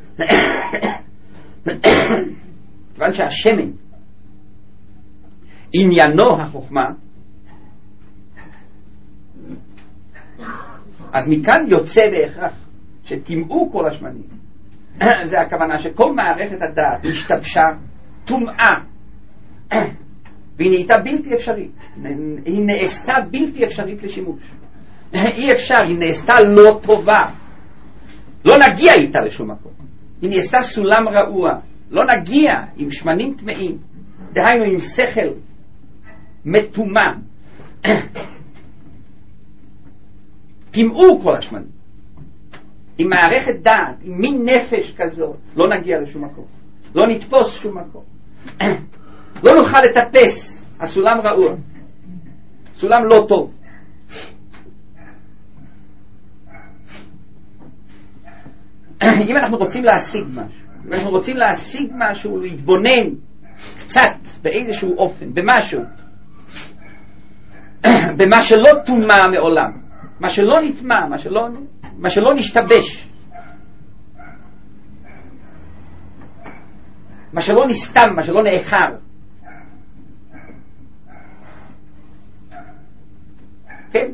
כיוון שהשמן עניינו החוכמה, אז מכאן יוצא בהכרח שתמאו כל השמנים. זה הכוונה שכל מערכת הדעת השתבשה, טומאה, והיא נהייתה בלתי אפשרית. היא נעשתה בלתי אפשרית לשימוש. אי אפשר, היא נעשתה לא טובה. לא נגיע איתה לשום מקום. היא נעשתה סולם רעוע. לא נגיע עם שמנים טמאים. דהיינו עם שכל מטומא. תמאו כל השמנים. עם מערכת דעת, עם מין נפש כזאת, לא נגיע לשום מקום. לא נתפוס שום מקום. לא נוכל לטפס. הסולם רעוע. סולם לא טוב. אם אנחנו רוצים להשיג משהו, אם אנחנו רוצים להשיג משהו, להתבונן קצת באיזשהו אופן, במשהו, במה שלא תומה מעולם, מה שלא נטמע, מה שלא נשתבש, מה שלא נסתם, מה שלא נאחר. כן?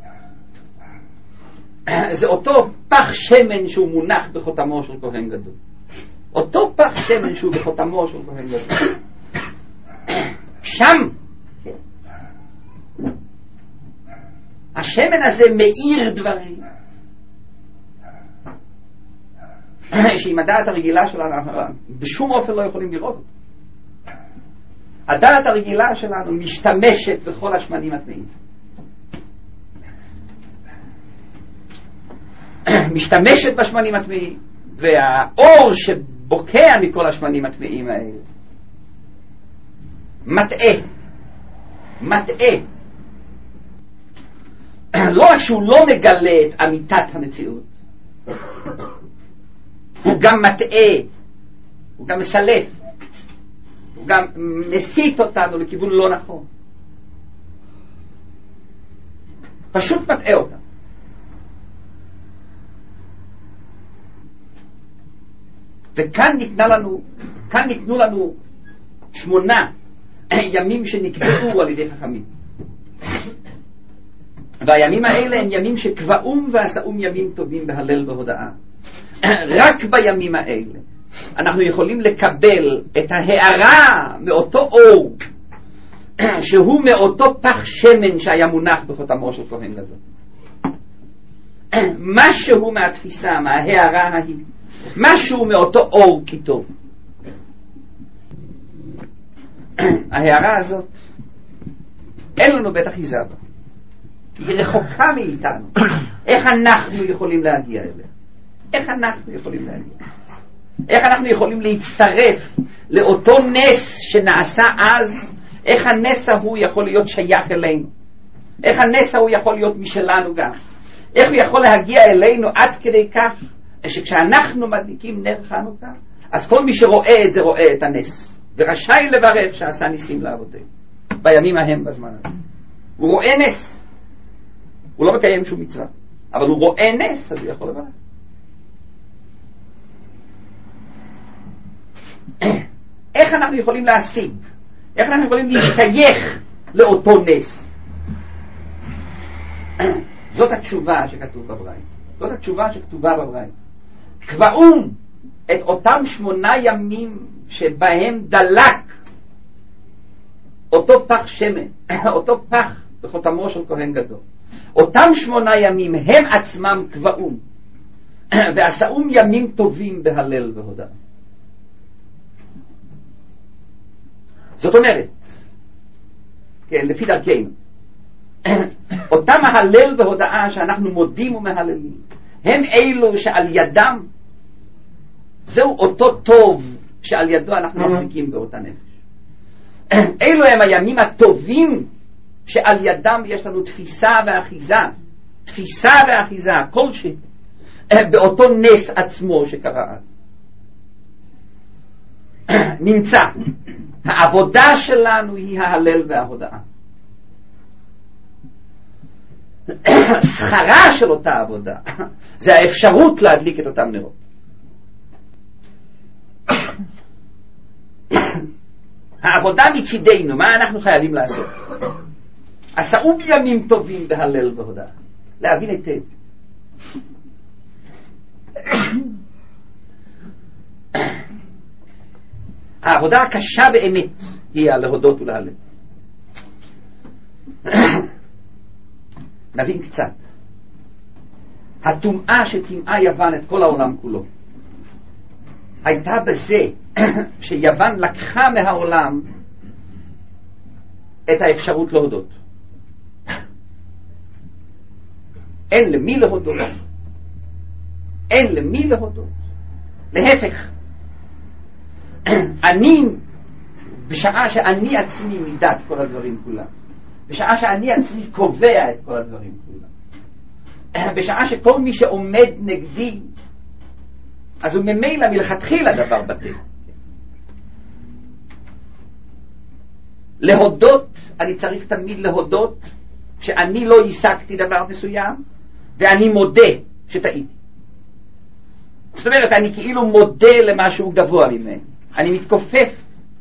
זה אותו פח שמן שהוא מונח בחותמו של כהן גדול. אותו פח שמן שהוא בחותמו של כהן גדול. שם השמן הזה מאיר דברים שעם הדעת הרגילה שלנו בשום אופן לא יכולים לראות אותו. הדעת הרגילה שלנו משתמשת בכל השמנים הטמאים, משתמשת בשמנים הטמאים, והאור שבוקע מכל השמנים הטמאים האלה מטעה. לא רק שהוא לא מגלה את אמיתת המציאות, הוא גם מטעה, הוא גם מסלף, הוא גם מסיט אותנו לכיוון לא נכון, פשוט מטעה אותנו. וכאן ניתנו לנו 8 ימים שנקבעו על ידי חכמים, והימים האלה הם ימים שקבעום ועשאום ימים טובים בהלל והודאה. רק בימים האלה אנחנו יכולים לקבל את ההארה מאותו אור שהוא מאותו פח שמן שהיה מונח בחותמו של כהן גדול. משהו מהתפיסה, מההארה ההיא, משהו מאותו אור כי טוב. ההארה הזאת אין לנו בית אחיזה בה, היא רחוקה מאיתנו. איך אנחנו יכולים להגיע אליה? איך אנחנו יכולים להצטרף לאותו נס שנעשה אז? איך הנס ההוא יכול להיות שייך אלינו? איך הנס ההוא יכול להיות משלנו גם? איך הוא יכול להגיע אלינו עד כדי כך שכשאנחנו מדליקים נר חנוכה, אז כל מי שרואה את זה רואה את הנס, ורשאי לברך שעשה ניסים לאבותינו בימים ההם בזמן הזה. הוא רואה נס, הוא לא מקיים שום מצווה, אבל הוא רואה נס, אז הוא יכול לברך. איך אנחנו יכולים להשיג? איך אנחנו יכולים להשתייך לאותו נס? זאת התשובה שכתוב בברייתא. זאת התשובה שכתובה בברייתא. קבעום את אותם 8 ימים שבהם דלק אותו פח שמן, אותו פח בחותמו של כהן גדול. אותם 8 ימים הם עצמם קבעום, ועשאום ימים טובים בהלל והודאה. זאת אומרת, כן, לפי דרכנו, אותם ההלל והודאה שאנחנו מודים ומהללים, הם אלו שעל ידם, זהו אותו טוב שעל ידו אנחנו מחזיקים באותה נפש. אלו הם הימים הטובים שעל ידם יש לנו תפיסה ואחיזה כלשהי באותו נס עצמו שקרה אז. נמצא, העבודה שלנו היא ההלל וההודאה. שכרה של אותה עבודה זה האפשרות להדליק את אותם נרות. העבודה מצידנו, מה אנחנו חייבים לעשות? עשאו בימים טובים בהלל והודאה. להבין היטב. העבודה הקשה באמת היא להודות ולהלל. נבין קצת. הטומאה שטמאה יוון את כל העולם כולו הייתה בזה שיוון לקחה מהעולם את האפשרות להודות. אין למי להודות. אין למי להודות. להפך, אני, בשעה שאני עצמי מידת כל הדברים כולם, בשעה שאני עצמי קובע את כל הדברים כולם, בשעה שכל מי שעומד נגדי, אז הוא ממילא מלכתחילה דבר בטבע. להודות, אני צריך תמיד להודות שאני לא השגתי דבר מסוים, ואני מודה שטעיתי. זאת אומרת, אני כאילו מודה למשהו גבוה ממני. אני מתכופף.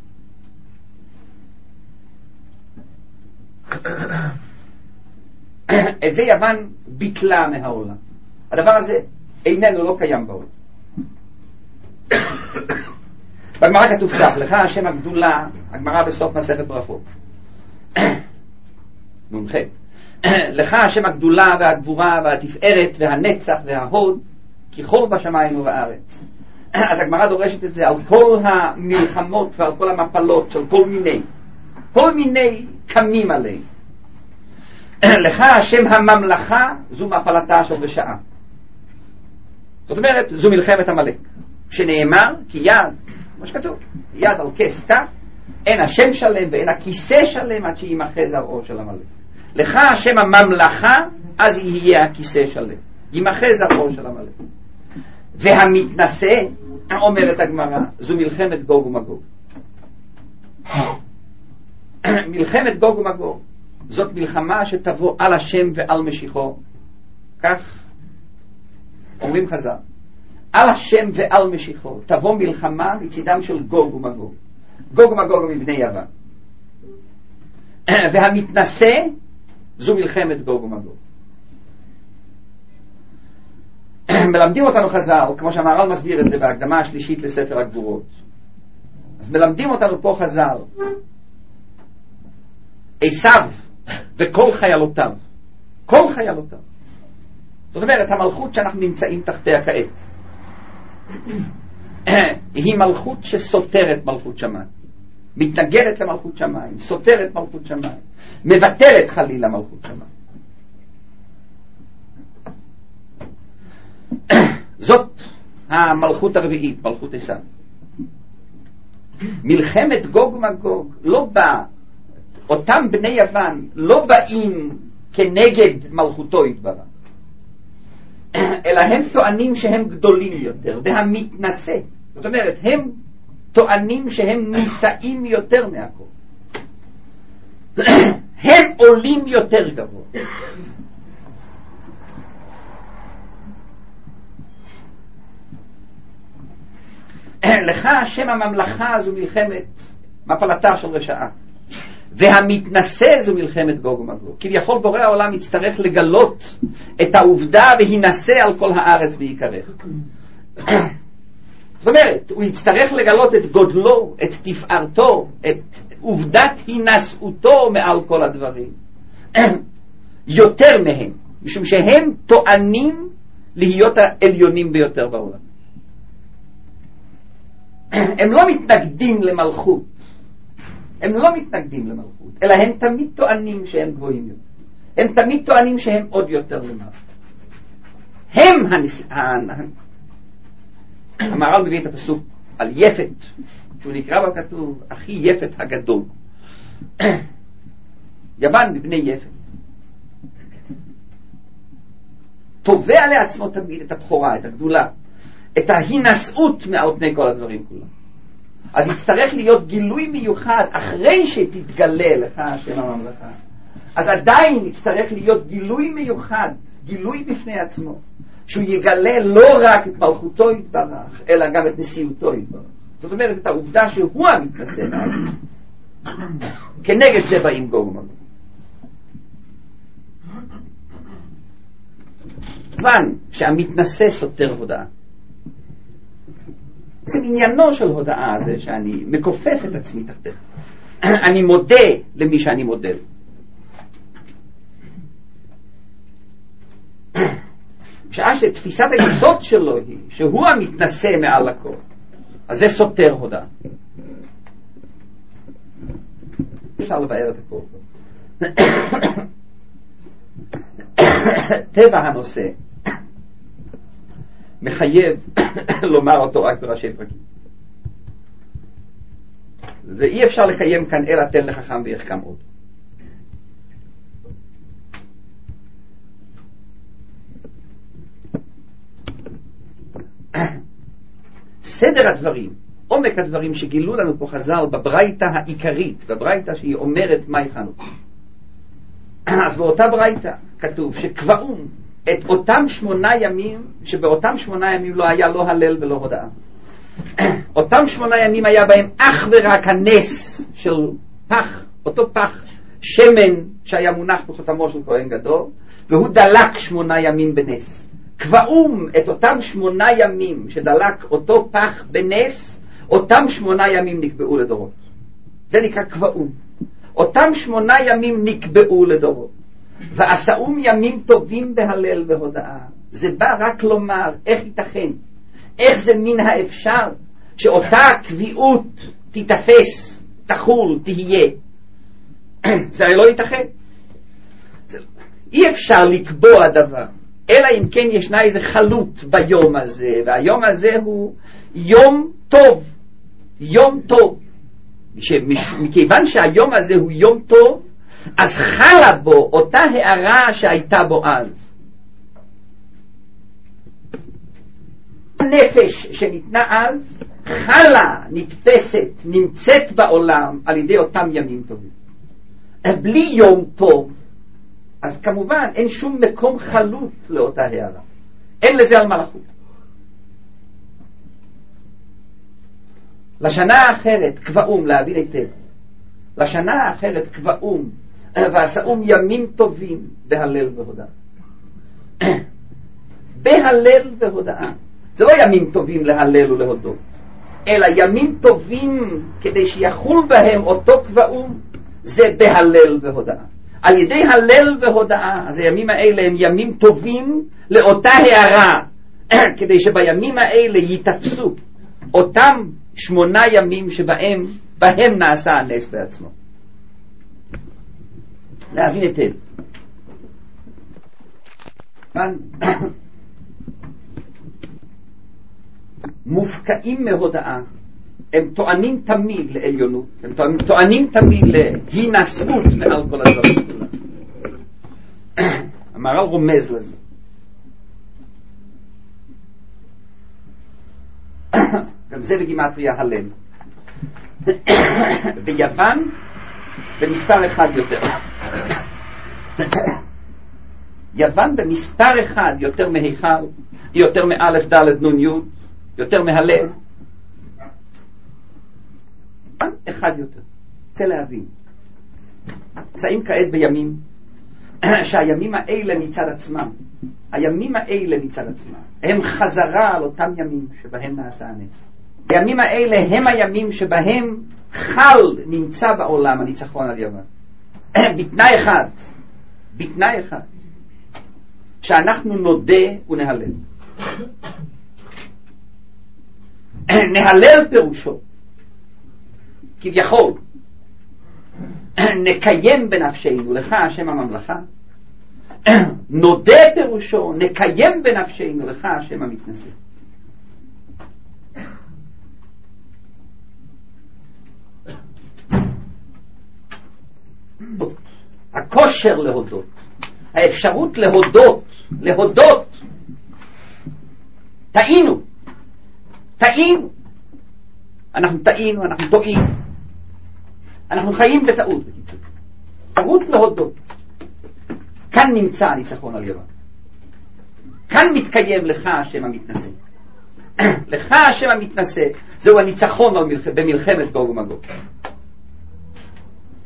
את זה יוון ביטלה מהעולם. הדבר הזה איננו, לא קיים בעולם. בגמרא כתוב כך, לך השם הגדולה, הגמרא בסוף מסכת ברכות. נ"ח. לך השם הגדולה והגבורה והתפארת והנצח וההוד, כי חור בשמיים ובארץ. אז הגמרא דורשת את זה על כל המלחמות ועל כל המפלות של כל מיני קמים עליהם. לך השם הממלכה, זו מפלתה של בשעה. זאת אומרת, זו מלחמת עמלק, שנאמר כי יד, מה שכתוב, יד על כס תא, אין השם שלם ואין הכיסא שלם עד שימחה זרעו של עמלק. לך השם הממלכה, אז יהיה הכיסא שלם, ימחה זרעו של עמלק. והמתנשא, אומרת הגמרא, זו מלחמת גוג ומגוג. מלחמת גוג ומגוג זאת מלחמה שתבוא על השם ועל משיחו. כך אומרים חז"ל, על השם ועל משיחו תבוא מלחמה מצידם של גוג ומגוג. גוג ומגוג מבני יוון. והמתנשא זו מלחמת גוג ומגוג. מלמדים אותנו חז"ל, כמו שהמהר"ל מסביר את זה בהקדמה השלישית לספר הגבורות, אז מלמדים אותנו פה חז"ל עשיו וכל חיילותיו, כל חיילותיו. זאת אומרת, המלכות שאנחנו נמצאים תחתיה כעת היא מלכות שסותרת מלכות שמיים, מתנגדת למלכות שמיים, סותרת מלכות שמיים, מבטלת חלילה מלכות שמיים. זאת המלכות הרביעית, מלכות עשיו. מלחמת גוג ומגוג לא באה, אותם בני יוון לא באים כנגד מלכותו יתברך, אלא הם טוענים שהם גדולים יותר, והמתנשא, זאת אומרת, הם טוענים שהם נישאים יותר מהכל, הם עולים יותר גבוה. לך השם הממלכה זו מלחמת מפלתה של רשעה, והמתנשא זו מלחמת גוג ומגוג. כביכול בורא העולם יצטרך לגלות את העובדה והינשא על כל הארץ ויקרח. זאת אומרת, הוא יצטרך לגלות את גודלו, את תפארתו, את עובדת הינשאותו מעל כל הדברים יותר מהם, משום שהם טוענים להיות העליונים ביותר בעולם. הם לא מתנגדים למלכות, הם לא מתנגדים למלכות, אלא הם תמיד טוענים שהם גבוהים יותר, הם תמיד טוענים שהם עוד יותר למעלה. הם המהר"ל מביא את הפסוק על יפת, שהוא נקרא בכתוב הכי יפת הגדול. יוון מבני יפת תובע לעצמו תמיד את הבכורה, את הגדולה, את ההינשאות מעל פני כל הדברים כולם. אז יצטרך להיות גילוי מיוחד אחרי שתתגלה לך השם הממלכה. אז עדיין יצטרך להיות גילוי מיוחד, גילוי בפני עצמו, שהוא יגלה לא רק את מלכותו יתברך, אלא גם את נשיאותו יתברך. זאת אומרת, את העובדה שהוא המתנשא מעל. כנגד זה באים גוג ומגוג. כיוון שהמתנשא סותר הודעה, זה עניינו של הודעה זה שאני מכופף את עצמי תחתיך, אני מודה למי שאני מודה. בשעה שתפיסת היסוד שלו היא שהוא המתנשא מעל הכל, אז זה סותר הודעה. אפשר לבאר את הכל. טבע הנושא מחייב לומר אותו רק בראשי פרקים, ואי אפשר לקיים כאן אלא תן לחכם ויחכם עוד. סדר הדברים, עומק הדברים שגילו לנו פה חז"ל בברייתא העיקרית, בברייתא שהיא אומרת מהי חנוכה. אז באותה ברייתא כתוב שקבעום את אותם 8 ימים, שבאותם 8 ימים לא היה לא הלל ולא הודעה. אותם 8 ימים היה בהם אך ורק הנס של פח, אותו פח שמן שהיה מונח בחותמו של כהן גדול, והוא דלק 8 ימים בנס. קבעום את אותם 8 ימים שדלק אותו פח בנס, אותם 8 ימים נקבעו לדורות. זה נקרא קבעום. אותם 8 ימים נקבעו לדורות, ועשאום ימים טובים בהלל והודאה. זה בא רק לומר איך ייתכן, איך זה מן האפשר שאותה קביעות תתפס, תחול, תהיה. זה הרי לא ייתכן. אי אפשר לקבוע דבר, אלא אם כן ישנה איזה חלות ביום הזה, והיום הזה הוא יום טוב, יום טוב. מכיוון שהיום הזה הוא יום טוב, אז חלה בו אותה הערה שהייתה בו אז. הנפש שניתנה אז חלה, נתפסת, נמצאת בעולם על ידי אותם ימים טובים. בלי יום טוב, אז כמובן אין שום מקום חלות לאותה הערה, אין לזה על מלאכות. לשנה האחרת קבעום, להבין היטב, לשנה האחרת קבעום ועשאום ימים טובים בהלל והודאה. בהלל והודאה זה לא ימים טובים להלל ולהודות, אלא ימים טובים כדי שיחול בהם אותו קבעום, זה בהלל והודאה. על ידי הלל והודאה, אז הימים האלה הם ימים טובים לאותה הערה, כדי שבימים האלה יתפסו אותם 8 ימים שבהם נעשה הנס בעצמו. להבין היטב. מופקעים מהודאה, הם טוענים תמיד לעליונות, הם טוענים תמיד להינשאות מעל כל הדברים. המהר"ל רומז לזה. גם זה בגימטריה הלל. ביוון במספר 1 יותר. יוון במספר 1 יותר מהיכל, יותר מאלף ד' נ' י', יותר מהלל. אחד יותר. רוצה להבין. נמצאים כעת בימים שהימים האלה מצד עצמם, הימים האלה מצד עצמם, הם חזרה על אותם ימים שבהם נעשה הנס. הימים האלה הם הימים שבהם חל נמצא בעולם הניצחון על יוון. בתנאי אחד, שאנחנו נודה ונהלל. נהלל פירושו כביכול נקיים בנפשנו לך השם הממלכה, נודה פירושו נקיים בנפשנו לך השם המתנשא. הכושר להודות, האפשרות להודות, טעינו, אנחנו טועים, אנחנו חיים בטעות. אפשרות להודות, כאן נמצא הניצחון על יוון, כאן מתקיים לך השם המתנשא. לך השם המתנשא זהו הניצחון במלחמת גוג ומגוג.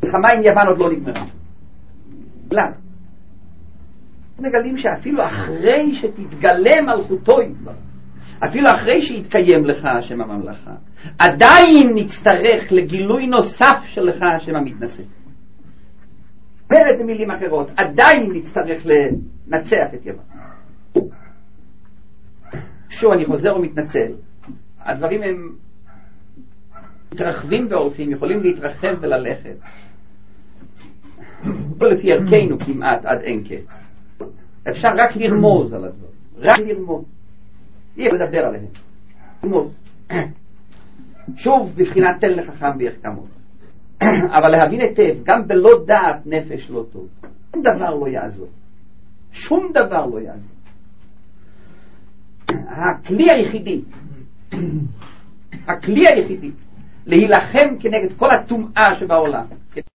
המלחמה עם יוון עוד לא נגמרה. למה? מגלים שאפילו אחרי שתתגלה מלכותו יתברך, אפילו אחרי שיתקיים לך השם הממלכה, עדיין נצטרך לגילוי נוסף שלך השם המתנשא. במילים אחרות, עדיין נצטרך לנצח את יוון. שוב, אני חוזר ומתנצל. הדברים הם מתרחבים והולכים, יכולים להתרחב וללכת. לא לפי ערכנו כמעט עד אין קץ. אפשר רק לרמוז על הדבר. רק לרמוז. אי אפשר לדבר עליהם. לרמוז. שוב, בבחינת תל לחכם ויחכמות. אבל להבין היטב, גם בלא דעת נפש לא טוב. שום דבר לא יעזור. שום דבר לא יעזור. הכלי היחידי להילחם כנגד כל הטומאה שבעולם